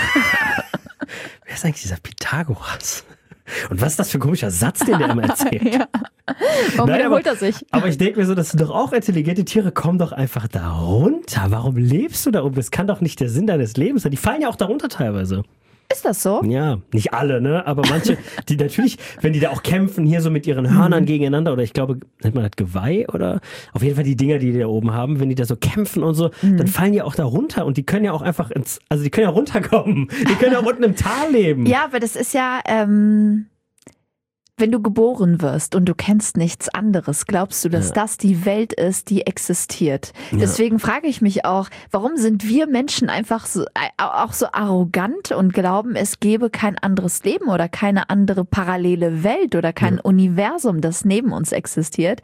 Wer ist eigentlich dieser Pythagoras? Und was ist das für ein komischer Satz, den der immer erzählt? Ja. Warum wiederholt er sich? Aber ich denke mir so, das sind doch auch intelligente Tiere, komm doch einfach da runter. Warum lebst du da oben? Das kann doch nicht der Sinn deines Lebens sein. Die fallen ja auch da runter teilweise. Ist das so? Ja, nicht alle, ne? Aber manche, die natürlich, wenn die da auch kämpfen, hier so mit ihren Hörnern gegeneinander, oder ich glaube, nennt man das Geweih, oder auf jeden Fall die Dinger, die da oben haben, wenn die da so kämpfen und so, dann fallen die auch da runter und die können ja auch einfach die können ja runterkommen. Die können ja unten im Tal leben. Ja, aber das ist ja, wenn du geboren wirst und du kennst nichts anderes, glaubst du, dass das die Welt ist, die existiert? Ja. Deswegen frage ich mich auch, warum sind wir Menschen einfach so, auch so arrogant und glauben, es gäbe kein anderes Leben oder keine andere parallele Welt oder kein Universum, das neben uns existiert?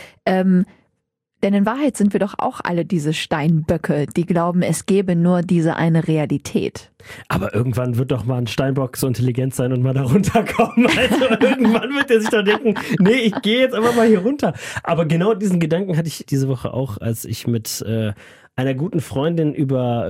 Denn in Wahrheit sind wir doch auch alle diese Steinböcke, die glauben, es gäbe nur diese eine Realität. Aber irgendwann wird doch mal ein Steinbock so intelligent sein und mal da runterkommen. Also irgendwann wird er sich doch denken, nee, ich gehe jetzt einfach mal hier runter. Aber genau diesen Gedanken hatte ich diese Woche auch, als ich mit einer guten Freundin über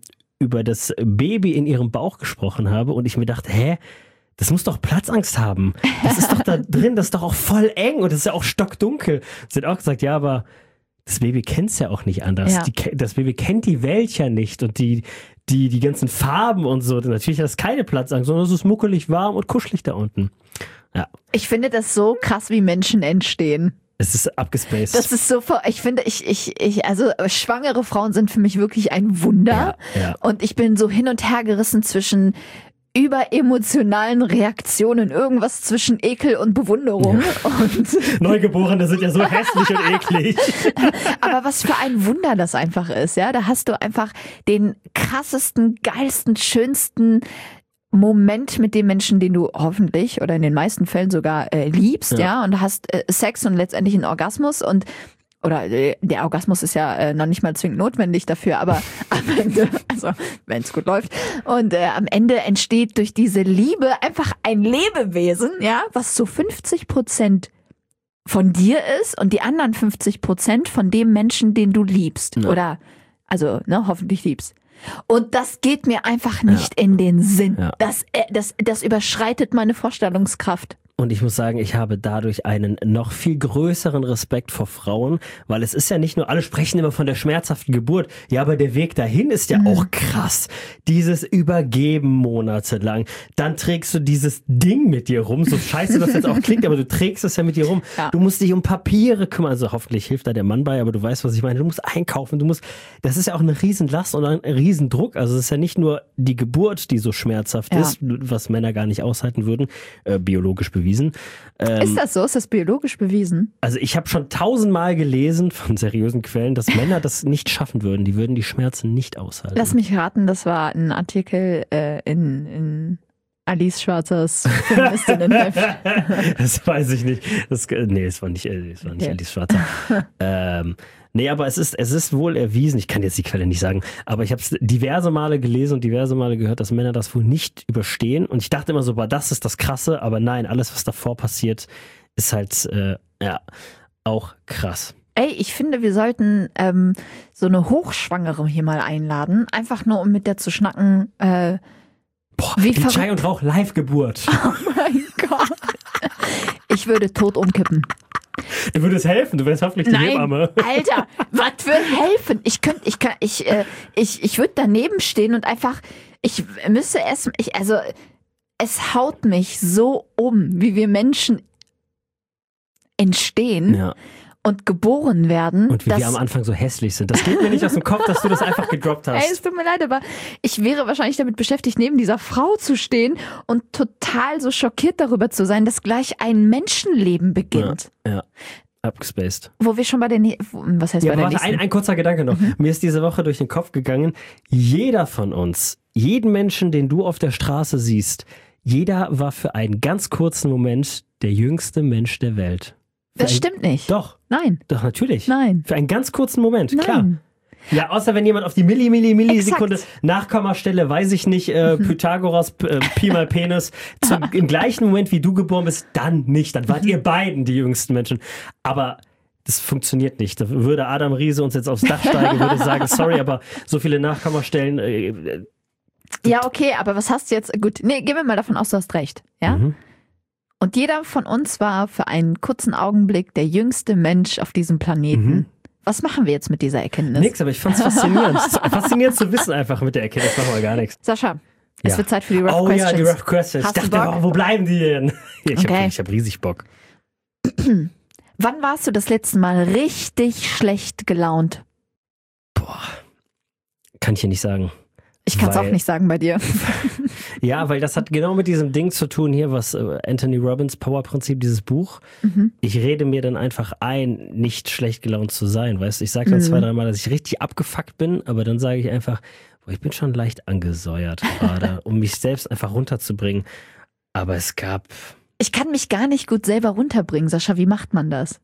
das Baby in ihrem Bauch gesprochen habe und ich mir dachte, das muss doch Platzangst haben. Das ist doch da drin, das ist doch auch voll eng und das ist ja auch stockdunkel. Sie hat auch gesagt, ja, aber das Baby kennt's ja auch nicht anders. Ja. Das Baby kennt die Welt ja nicht und die ganzen Farben und so. Natürlich hat es keine Platzangst, sondern es ist muckelig warm und kuschelig da unten. Ja. Ich finde das so krass, wie Menschen entstehen. Es ist abgespaced. Das ist so, ich finde, also schwangere Frauen sind für mich wirklich ein Wunder. Ja. Und ich bin so hin und her gerissen zwischen überemotionalen Reaktionen, irgendwas zwischen Ekel und Bewunderung. Ja. Und Neugeborene sind ja so hässlich und eklig. Aber was für ein Wunder das einfach ist, ja. Da hast du einfach den krassesten, geilsten, schönsten Moment mit dem Menschen, den du hoffentlich oder in den meisten Fällen sogar liebst, ja, und hast Sex und letztendlich einen Orgasmus oder der Orgasmus ist ja noch nicht mal zwingend notwendig dafür, aber am Ende, also wenn es gut läuft, und am Ende entsteht durch diese Liebe einfach ein Lebewesen, ja, was zu 50% von dir ist und die anderen 50% von dem Menschen, den du liebst, oder also hoffentlich liebst. Und das geht mir einfach nicht in den Sinn. Ja. Das überschreitet meine Vorstellungskraft. Und ich muss sagen, ich habe dadurch einen noch viel größeren Respekt vor Frauen, weil es ist ja nicht nur, alle sprechen immer von der schmerzhaften Geburt, ja, aber der Weg dahin ist ja auch krass. Dieses Übergeben monatelang, dann trägst du dieses Ding mit dir rum, so scheiße das jetzt auch klingt, aber du trägst es ja mit dir rum. Ja. Du musst dich um Papiere kümmern, also hoffentlich hilft da der Mann bei, aber du weißt, was ich meine. Du musst einkaufen, das ist ja auch eine Riesenlast und ein Riesendruck, also es ist ja nicht nur die Geburt, die so schmerzhaft ist, was Männer gar nicht aushalten würden, biologisch bewiesen. Ist das so? Ist das biologisch bewiesen? Also ich habe schon 1000-mal gelesen von seriösen Quellen, dass Männer das nicht schaffen würden. Die würden die Schmerzen nicht aushalten. Lass mich raten, das war ein Artikel in Alice Schwarzers Feministinnenheft. Das weiß ich nicht. Es war nicht Alice Schwarzer. Nee, aber es ist wohl erwiesen, ich kann jetzt die Quelle nicht sagen, aber ich habe es diverse Male gelesen und diverse Male gehört, dass Männer das wohl nicht überstehen. Und ich dachte immer so, das ist das Krasse, aber nein, alles, was davor passiert, ist halt auch krass. Ey, ich finde, wir sollten so eine Hochschwangere hier mal einladen, einfach nur um mit der zu schnacken. Die Chai und Rauch Live-Geburt. Oh mein Gott. Ich würde tot umkippen. Du würdest helfen, du wärst hoffentlich die Hebamme. Alter, was würde helfen? Ich würde daneben stehen und einfach, es haut mich so um, wie wir Menschen entstehen und geboren werden. Und wie wir am Anfang so hässlich sind. Das geht mir nicht aus dem Kopf, dass du das einfach gedroppt hast. Ey, es tut mir leid, aber ich wäre wahrscheinlich damit beschäftigt, neben dieser Frau zu stehen und total so schockiert darüber zu sein, dass gleich ein Menschenleben beginnt. Ja. Abgespaced. Wo wir schon bei den... Was heißt bei der nächsten? Ein kurzer Gedanke noch. Mir ist diese Woche durch den Kopf gegangen, jeder von uns, jeden Menschen, den du auf der Straße siehst, jeder war für einen ganz kurzen Moment der jüngste Mensch der Welt. Das stimmt nicht. Doch. Nein. Doch, natürlich. Nein. Für einen ganz kurzen Moment, Nein. klar. Ja, außer wenn jemand auf die Millisekunde Nachkommastelle, weiß ich nicht, Pythagoras, Pi mal Penis, im gleichen Moment, wie du geboren bist, dann nicht. Dann wart ihr beiden die jüngsten Menschen. Aber das funktioniert nicht. Da würde Adam Riese uns jetzt aufs Dach steigen, würde sagen, sorry, aber so viele Nachkommastellen... Ja, okay, aber was hast du jetzt? Gut, nee, gehen wir mal davon aus, du hast recht. Ja? Und jeder von uns war für einen kurzen Augenblick der jüngste Mensch auf diesem Planeten. Was machen wir jetzt mit dieser Erkenntnis? Nix, aber ich fand's faszinierend. Faszinierend zu wissen einfach mit der Erkenntnis. Machen wir gar nichts. Sascha, es wird Zeit für die Rough Questions. Oh ja, die Rough Questions. Hast ich du dachte, Bock? wo bleiben die denn? Ich hab riesig Bock. Wann warst du das letzte Mal richtig schlecht gelaunt? Boah, kann ich dir nicht sagen. Ich kann es auch nicht sagen bei dir. Ja, weil das hat genau mit diesem Ding zu tun hier, was Anthony Robbins Power-Prinzip, dieses Buch. Ich rede mir dann einfach ein, nicht schlecht gelaunt zu sein. Weißt du, ich sage dann 2-3 Mal, dass ich richtig abgefuckt bin, aber dann sage ich einfach, boah, ich bin schon leicht angesäuert gerade, um mich selbst einfach runterzubringen. Aber es gab... Ich kann mich gar nicht gut selber runterbringen, Sascha. Wie macht man das?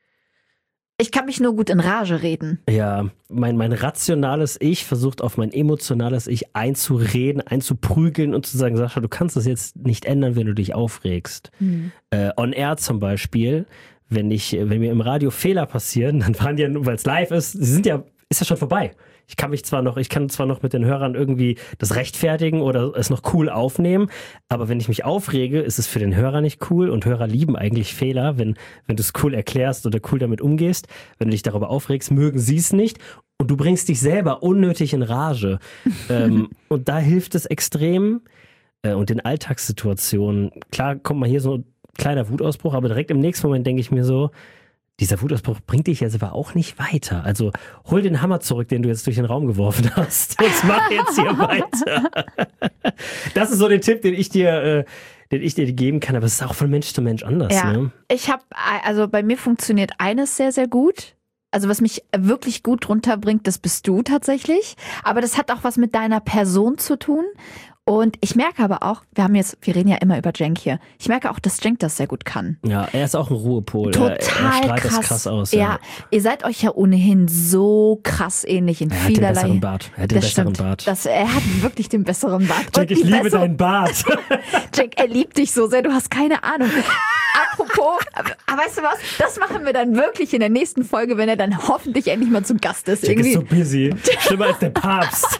Ich kann mich nur gut in Rage reden. Ja, mein rationales Ich versucht auf mein emotionales Ich einzureden, einzuprügeln und zu sagen, Sascha, du kannst das jetzt nicht ändern, wenn du dich aufregst. On Air zum Beispiel, wenn mir im Radio Fehler passieren, dann waren die ja, weil es live ist, ist ja schon vorbei. Ich kann zwar noch mit den Hörern irgendwie das rechtfertigen oder es noch cool aufnehmen, aber wenn ich mich aufrege, ist es für den Hörer nicht cool und Hörer lieben eigentlich Fehler, wenn du es cool erklärst oder cool damit umgehst. Wenn du dich darüber aufregst, mögen sie es nicht und du bringst dich selber unnötig in Rage. Und da hilft es extrem. Und in Alltagssituationen, klar kommt mal hier so ein kleiner Wutausbruch, aber direkt im nächsten Moment denke ich mir so, dieser Wutausbruch bringt dich jetzt aber auch nicht weiter. Also hol den Hammer zurück, den du jetzt durch den Raum geworfen hast. Jetzt mach jetzt hier weiter. Das ist so der Tipp, den ich dir geben kann. Aber es ist auch von Mensch zu Mensch anders. Ja, ne? Also bei mir funktioniert eines sehr, sehr gut. Also was mich wirklich gut runterbringt, das bist du tatsächlich. Aber das hat auch was mit deiner Person zu tun. Und ich merke aber auch, wir reden ja immer über Cenk hier. Ich merke auch, dass Cenk das sehr gut kann. Ja, er ist auch ein Ruhepol. Total er strahlt krass. das krass aus. Ja, ihr seid euch ja ohnehin so krass ähnlich in vielerlei. Er hat den besseren Bart. Er hat wirklich den besseren Bart. Cenk, ich liebe deinen Bart. Cenk, er liebt dich so sehr, du hast keine Ahnung. Apropos, aber weißt du was? Das machen wir dann wirklich in der nächsten Folge, wenn er dann hoffentlich endlich mal zu Gast ist. Cenk ist so busy. Schlimmer als der Papst.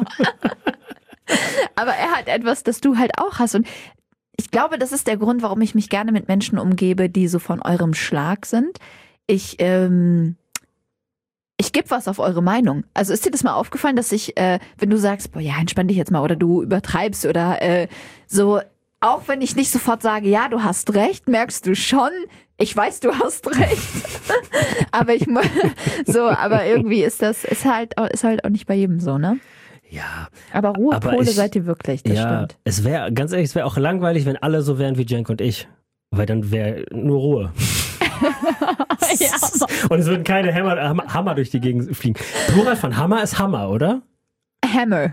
Aber er hat etwas, das du halt auch hast. Und ich glaube, das ist der Grund, warum ich mich gerne mit Menschen umgebe, die so von eurem Schlag sind. Ich gebe was auf eure Meinung. Also ist dir das mal aufgefallen, dass wenn du sagst, boah, ja, entspann dich jetzt mal oder du übertreibst oder so, auch wenn ich nicht sofort sage, ja, du hast recht, merkst du schon, ich weiß, du hast recht. aber irgendwie ist halt auch nicht bei jedem so, ne? Ja. Aber Ruhepole seid ihr wirklich, das stimmt. Es wäre, ganz ehrlich, es wäre auch langweilig, wenn alle so wären wie Cenk und ich. Weil dann wäre nur Ruhe. Ja. Und es würden keine Hammer durch die Gegend fliegen. Plural von Hammer ist Hammer, oder? Hammer.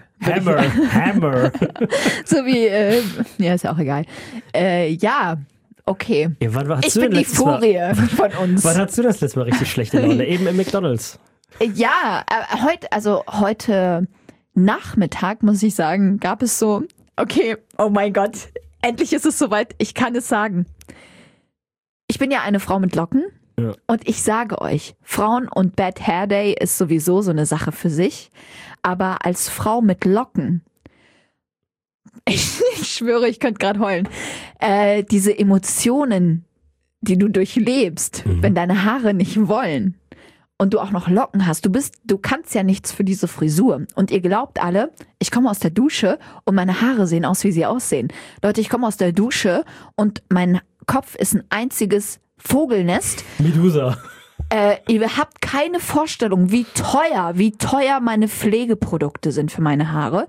So wie, ja, ist ja auch egal. Ja, okay. Ja, ich bin die Furie von uns. Wann hattest du das letzte Mal richtig schlechte Laune? Eben im McDonald's. Ja, heute Nachmittag, muss ich sagen, gab es so, okay, oh mein Gott, endlich ist es soweit, ich kann es sagen. Ich bin ja eine Frau mit Locken und ich sage euch, Frauen und Bad Hair Day ist sowieso so eine Sache für sich, aber als Frau mit Locken, ich schwöre, ich könnte gerade heulen, diese Emotionen, die du durchlebst, wenn deine Haare nicht wollen, und du auch noch Locken hast, du kannst ja nichts für diese Frisur. Und ihr glaubt alle, ich komme aus der Dusche und meine Haare sehen aus, wie sie aussehen. Leute, ich komme aus der Dusche und mein Kopf ist ein einziges Vogelnest. Medusa. Ihr habt keine Vorstellung, wie teuer meine Pflegeprodukte sind für meine Haare.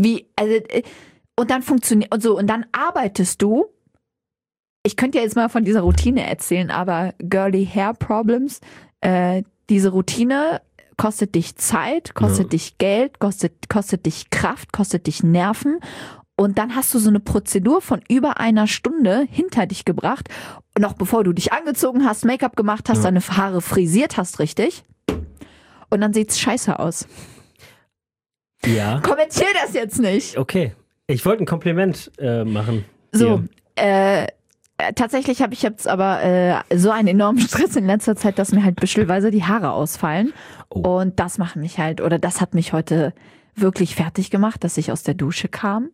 Und dann funktioniert und so. Und dann arbeitest du. Ich könnte ja jetzt mal von dieser Routine erzählen, aber Girly Hair Problems, diese Routine kostet dich Zeit, kostet dich Geld, kostet dich Kraft, kostet dich Nerven. Und dann hast du so eine Prozedur von über einer Stunde hinter dich gebracht. Noch bevor du dich angezogen hast, Make-up gemacht hast, deine Haare frisiert hast, richtig. Und dann sieht's scheiße aus. Ja. Kommentier das jetzt nicht. Okay. Ich wollte ein Kompliment machen. So, tatsächlich habe ich jetzt aber so einen enormen Stress in letzter Zeit, dass mir halt büschelweise die Haare ausfallen. Oh. Und das macht mich halt, oder das hat mich heute wirklich fertig gemacht, dass ich aus der Dusche kam.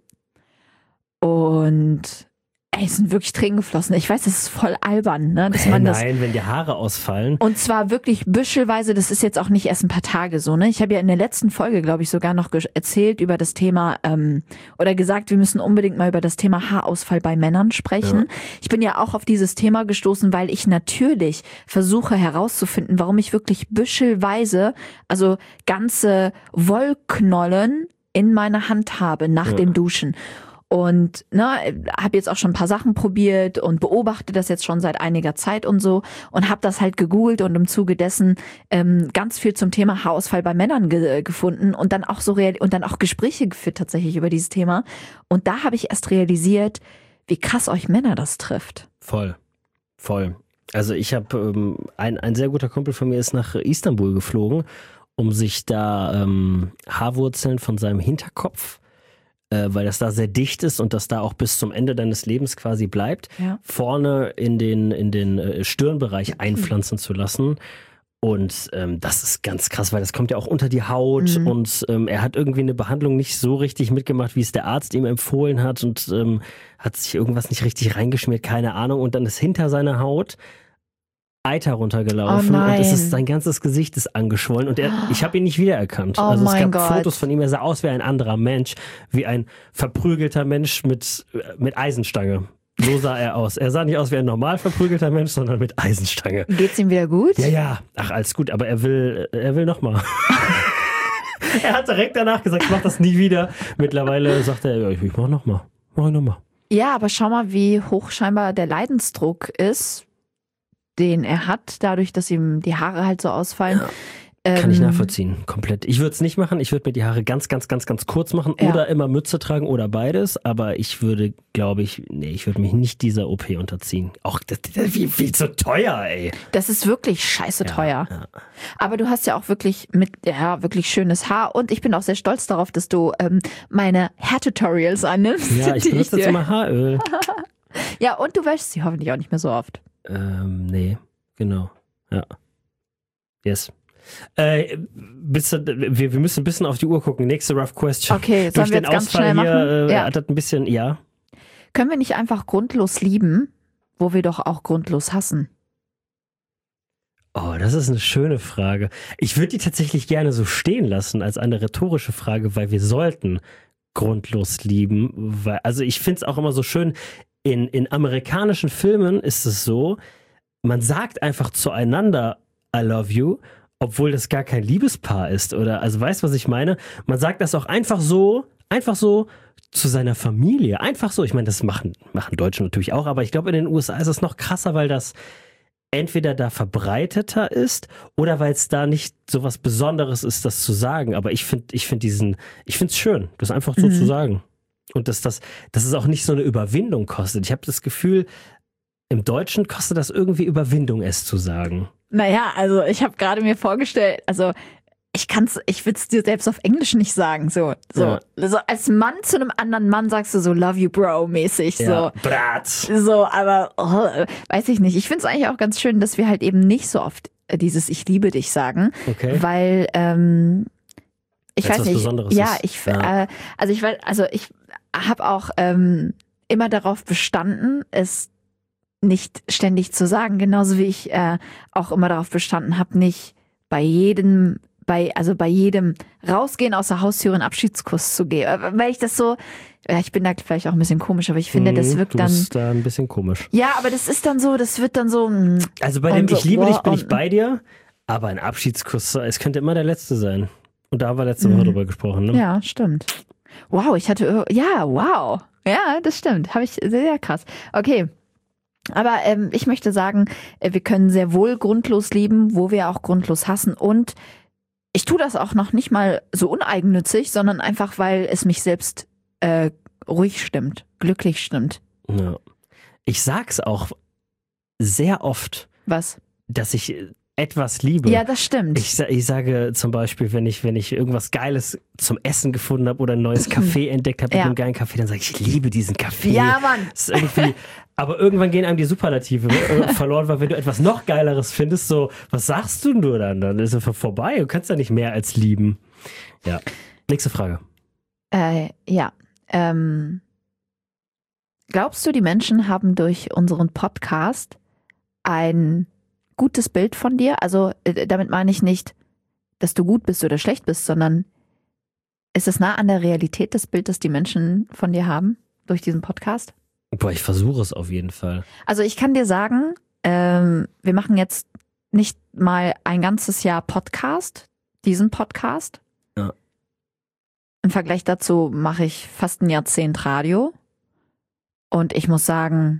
Und es sind wirklich Tränen geflossen. Ich weiß, das ist voll albern, ne? Dass man Nein, wenn die Haare ausfallen. Und zwar wirklich büschelweise, das ist jetzt auch nicht erst ein paar Tage so, ne? Ich habe ja in der letzten Folge, glaube ich, sogar noch erzählt über das Thema, oder gesagt, wir müssen unbedingt mal über das Thema Haarausfall bei Männern sprechen. Ja. Ich bin ja auch auf dieses Thema gestoßen, weil ich natürlich versuche herauszufinden, warum ich wirklich büschelweise, also ganze Wollknollen in meiner Hand habe nach dem Duschen. Und habe jetzt auch schon ein paar Sachen probiert und beobachte das jetzt schon seit einiger Zeit und so und habe das halt gegoogelt und im Zuge dessen ganz viel zum Thema Haarausfall bei Männern gefunden und dann auch und dann auch Gespräche geführt tatsächlich über dieses Thema. Und da habe ich erst realisiert, wie krass euch Männer das trifft. Voll. Also ich habe ein sehr guter Kumpel von mir ist nach Istanbul geflogen, um sich da Haarwurzeln von seinem Hinterkopf, weil das da sehr dicht ist und das da auch bis zum Ende deines Lebens quasi bleibt, vorne in den Stirnbereich einpflanzen zu lassen. Und das ist ganz krass, weil das kommt ja auch unter die Haut und er hat irgendwie eine Behandlung nicht so richtig mitgemacht, wie es der Arzt ihm empfohlen hat und hat sich irgendwas nicht richtig reingeschmiert, keine Ahnung. Und dann ist hinter seiner Haut Eiter runtergelaufen und sein ganzes Gesicht ist angeschwollen und ich habe ihn nicht wiedererkannt. Also es gab Fotos von ihm, er sah aus wie ein anderer Mensch, wie ein verprügelter Mensch mit Eisenstange. So sah er aus. Er sah nicht aus wie ein normal verprügelter Mensch, sondern mit Eisenstange. Geht's ihm wieder gut? Ja. Ach, alles gut, aber er will nochmal. Er hat direkt danach gesagt, ich mach das nie wieder. Mittlerweile sagt er, ich mach nochmal. Ja, aber schau mal, wie hoch scheinbar der Leidensdruck ist, den er hat, dadurch, dass ihm die Haare halt so ausfallen. Ja. Kann ich nachvollziehen, komplett. Ich würde es nicht machen, ich würde mir die Haare ganz, ganz, ganz, ganz kurz machen oder immer Mütze tragen oder beides, aber ich würde, glaube ich, ich würde mich nicht dieser OP unterziehen. Auch das viel zu teuer, ey. Das ist wirklich scheiße teuer. Ja. Aber du hast ja auch wirklich wirklich schönes Haar und ich bin auch sehr stolz darauf, dass du meine Hair-Tutorials annimmst. Ja, ich benutze jetzt immer Haaröl. Ja, und du wäschst sie hoffentlich auch nicht mehr so oft. Nee, genau. Ja. Yes. Wir müssen ein bisschen auf die Uhr gucken. Nächste Rough Question. Okay, sollen wir jetzt ganz schnell machen? Hat das ein bisschen, Können wir nicht einfach grundlos lieben, wo wir doch auch grundlos hassen? Oh, das ist eine schöne Frage. Ich würde die tatsächlich gerne so stehen lassen als eine rhetorische Frage, weil wir sollten grundlos lieben. Also ich finde es auch immer so schön, in amerikanischen Filmen ist es so, man sagt einfach zueinander I love you, obwohl das gar kein Liebespaar ist. Oder, also weißt du, was ich meine? Man sagt das auch einfach so zu seiner Familie. Einfach so. Ich meine, das machen Deutsche natürlich auch, aber ich glaube, in den USA ist es noch krasser, weil das entweder da verbreiteter ist oder weil es da nicht so was Besonderes ist, das zu sagen. Aber ich finde es schön, das einfach so zu sagen. Und dass es auch nicht so eine Überwindung kostet. Ich habe das Gefühl, im Deutschen kostet das irgendwie Überwindung, es zu sagen. Naja, also ich habe gerade mir vorgestellt, also ich würde es dir selbst auf Englisch nicht sagen. So als Mann zu einem anderen Mann sagst du so Love you bro mäßig. Ja, so. Brat. So, aber weiß ich nicht. Ich finde es eigentlich auch ganz schön, dass wir halt eben nicht so oft dieses Ich liebe dich sagen. Okay. Weil ich weiß nicht. Besonderes ja, ist. Ich habe auch immer darauf bestanden, es nicht ständig zu sagen, genauso wie ich auch immer darauf bestanden habe, nicht bei jedem bei jedem Rausgehen aus der Haustür einen Abschiedskuss zu geben. Weil ich das so, ja, ich bin da vielleicht auch ein bisschen komisch, aber ich finde, das wirkt dann... Du bist da ein bisschen komisch. Ja, aber das ist dann so, das wird dann so... Also bei dem Ich liebe dich bin ich bei dir, aber ein Abschiedskuss, es könnte immer der letzte sein. Und da haben wir letzte Woche drüber gesprochen, ne? Ja, stimmt. Wow, wow. Ja, das stimmt. Habe ich sehr krass. Okay. Aber ich möchte sagen, wir können sehr wohl grundlos lieben, wo wir auch grundlos hassen. Und ich tue das auch noch nicht mal so uneigennützig, sondern einfach, weil es mich selbst ruhig stimmt, glücklich stimmt. Ja. Ich sag's auch sehr oft. Was? Dass ich etwas liebe. Ja, das stimmt. Ich sage zum Beispiel, wenn ich irgendwas Geiles zum Essen gefunden habe oder ein neues Café entdeckt habe mit einem geilen Kaffee, dann sage ich liebe diesen Kaffee. Ja, Mann. Das ist irgendwie, aber irgendwann gehen einem die Superlative verloren, weil wenn du etwas noch Geileres findest, so, was sagst du nur dann? Dann ist es vorbei. Du kannst ja nicht mehr als lieben. Ja. Nächste Frage. Ja. Glaubst du, die Menschen haben durch unseren Podcast ein gutes Bild von dir? Also damit meine ich nicht, dass du gut bist oder schlecht bist, sondern ist es nah an der Realität, das Bild, das die Menschen von dir haben durch diesen Podcast? Boah, ich versuche es auf jeden Fall. Also ich kann dir sagen, wir machen jetzt nicht mal ein ganzes Jahr Podcast, diesen Podcast. Ja. Im Vergleich dazu mache ich fast ein Jahrzehnt Radio. Und ich muss sagen,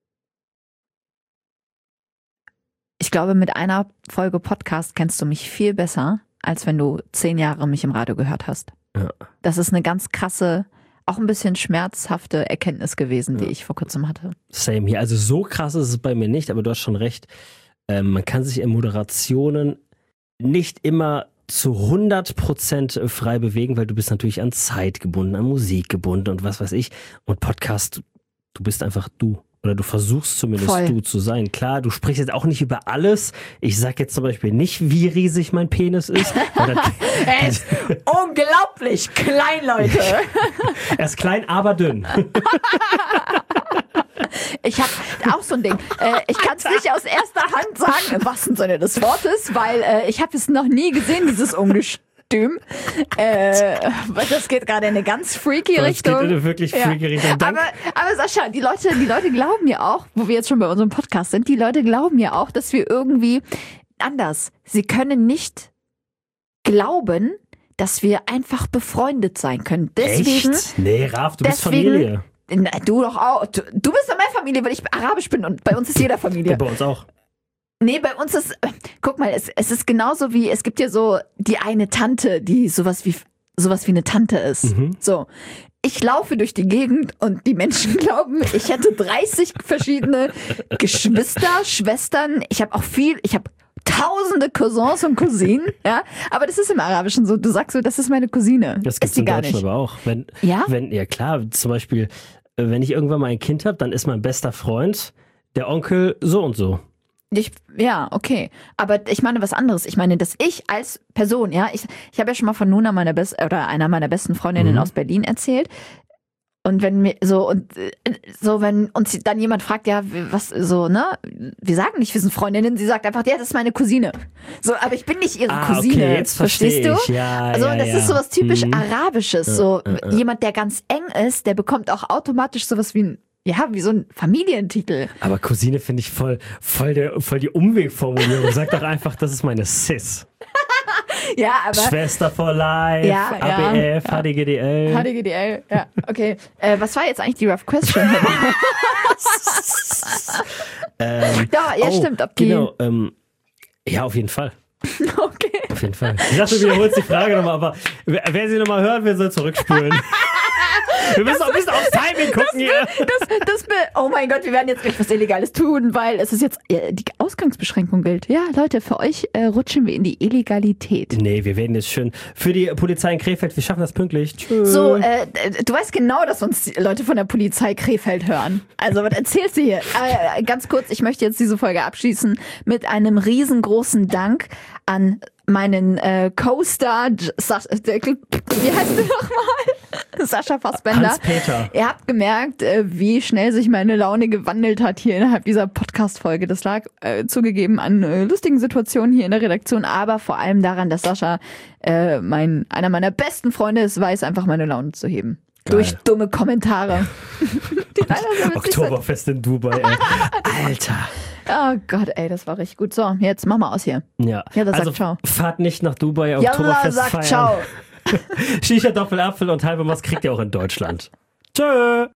ich glaube, mit einer Folge Podcast kennst du mich viel besser, als wenn du 10 Jahre mich im Radio gehört hast. Ja. Das ist eine ganz krasse, auch ein bisschen schmerzhafte Erkenntnis gewesen, die ich vor kurzem hatte. Same hier. Also so krass ist es bei mir nicht, aber du hast schon recht. Man kann sich in Moderationen nicht immer zu 100% frei bewegen, weil du bist natürlich an Zeit gebunden, an Musik gebunden und was weiß ich. Und Podcast, du bist einfach du. Oder du versuchst zumindest du zu sein. Klar, du sprichst jetzt auch nicht über alles. Ich sag jetzt zum Beispiel nicht, wie riesig mein Penis ist. Er ist unglaublich klein, Leute. Er ist klein, aber dünn. Ich habe auch so ein Ding. Ich kann es nicht aus erster Hand sagen, im wahrsten Sinne des Wortes, weil ich habe es noch nie gesehen, dieses Ungestüm. Das geht gerade in eine ganz freaky Richtung. Das geht in eine wirklich freaky Richtung. Aber Sascha, die Leute glauben ja auch, wo wir jetzt schon bei unserem Podcast sind, die Leute glauben ja auch, dass wir irgendwie anders. Sie können nicht glauben, dass wir einfach befreundet sein können. Deswegen, echt? Nee, Raf, du bist Familie. Du doch auch. Du bist doch meine Familie, weil ich arabisch bin und bei uns ist jeder Familie. Ja, bei uns auch. Nee, bei uns ist, guck mal, es ist genauso wie, es gibt ja so die eine Tante, die sowas wie eine Tante ist. Mhm. So. Ich laufe durch die Gegend und die Menschen glauben, ich hätte 30 verschiedene Geschwister, Schwestern. Ich habe tausende Cousins und Cousinen, ja. Aber das ist im Arabischen so. Du sagst so, das ist meine Cousine. Das gibt's in Deutschland aber auch. Ja, klar, zum Beispiel, wenn ich irgendwann mal ein Kind habe, dann ist mein bester Freund der Onkel so und so. Ja, okay. Aber ich meine was anderes. Ich meine, dass ich als Person, ja, ich habe ja schon mal von Nuna, einer meiner besten Freundinnen aus Berlin erzählt. Und wenn wenn uns dann jemand fragt, ja, was so, ne? Wir sagen nicht, wir sind Freundinnen, sie sagt einfach, ja, das ist meine Cousine. So, aber ich bin nicht ihre Cousine. Okay, jetzt verstehst du? Ja, also das ist sowas typisch Arabisches. So jemand, der ganz eng ist, der bekommt auch automatisch sowas wie wie so ein Familientitel. Aber Cousine finde ich voll die Umwegformulierung. Sag doch einfach, das ist meine Sis. Ja, aber Schwester for Life, ABF, HDGDL. HDGDL, ja, okay. Was war jetzt eigentlich die Rough Question? Stimmt. Genau, ja, auf jeden Fall. Okay. Auf jeden Fall. Ich dachte, du wiederholst die Frage nochmal, aber wer sie nochmal hören will, soll zurückspulen. Wir müssen auch ein bisschen aufs Timing gucken hier. Oh mein Gott, wir werden jetzt gleich was Illegales tun, weil es ist jetzt, die Ausgangsbeschränkung gilt. Ja, Leute, für euch rutschen wir in die Illegalität. Nee, wir werden jetzt schön für die Polizei in Krefeld, wir schaffen das pünktlich. Tschüss. So, du weißt genau, dass uns die Leute von der Polizei Krefeld hören. Also, was erzählst du hier? Ganz kurz, ich möchte jetzt diese Folge abschließen mit einem riesengroßen Dank an meinen Co-Star, wie heißt du nochmal? Sascha Fassbender. Hans-Peter. Ihr habt gemerkt, wie schnell sich meine Laune gewandelt hat hier innerhalb dieser Podcast-Folge. Das lag zugegeben an lustigen Situationen hier in der Redaktion, aber vor allem daran, dass Sascha einer meiner besten Freunde ist, weiß einfach meine Laune zu heben. Geil. Durch dumme Kommentare. Die leider so witzig sind. Oktoberfest in Dubai, ey. Alter. Oh Gott, ey, das war richtig gut. So, jetzt mach mal aus hier. Ja, Ja, das also sagt ciao. fahrt nicht nach Dubai, Jalla, Oktoberfest sagt feiern. ciao. Shisha, Doppelapfel und halbe Maß kriegt ihr auch in Deutschland. Tschö.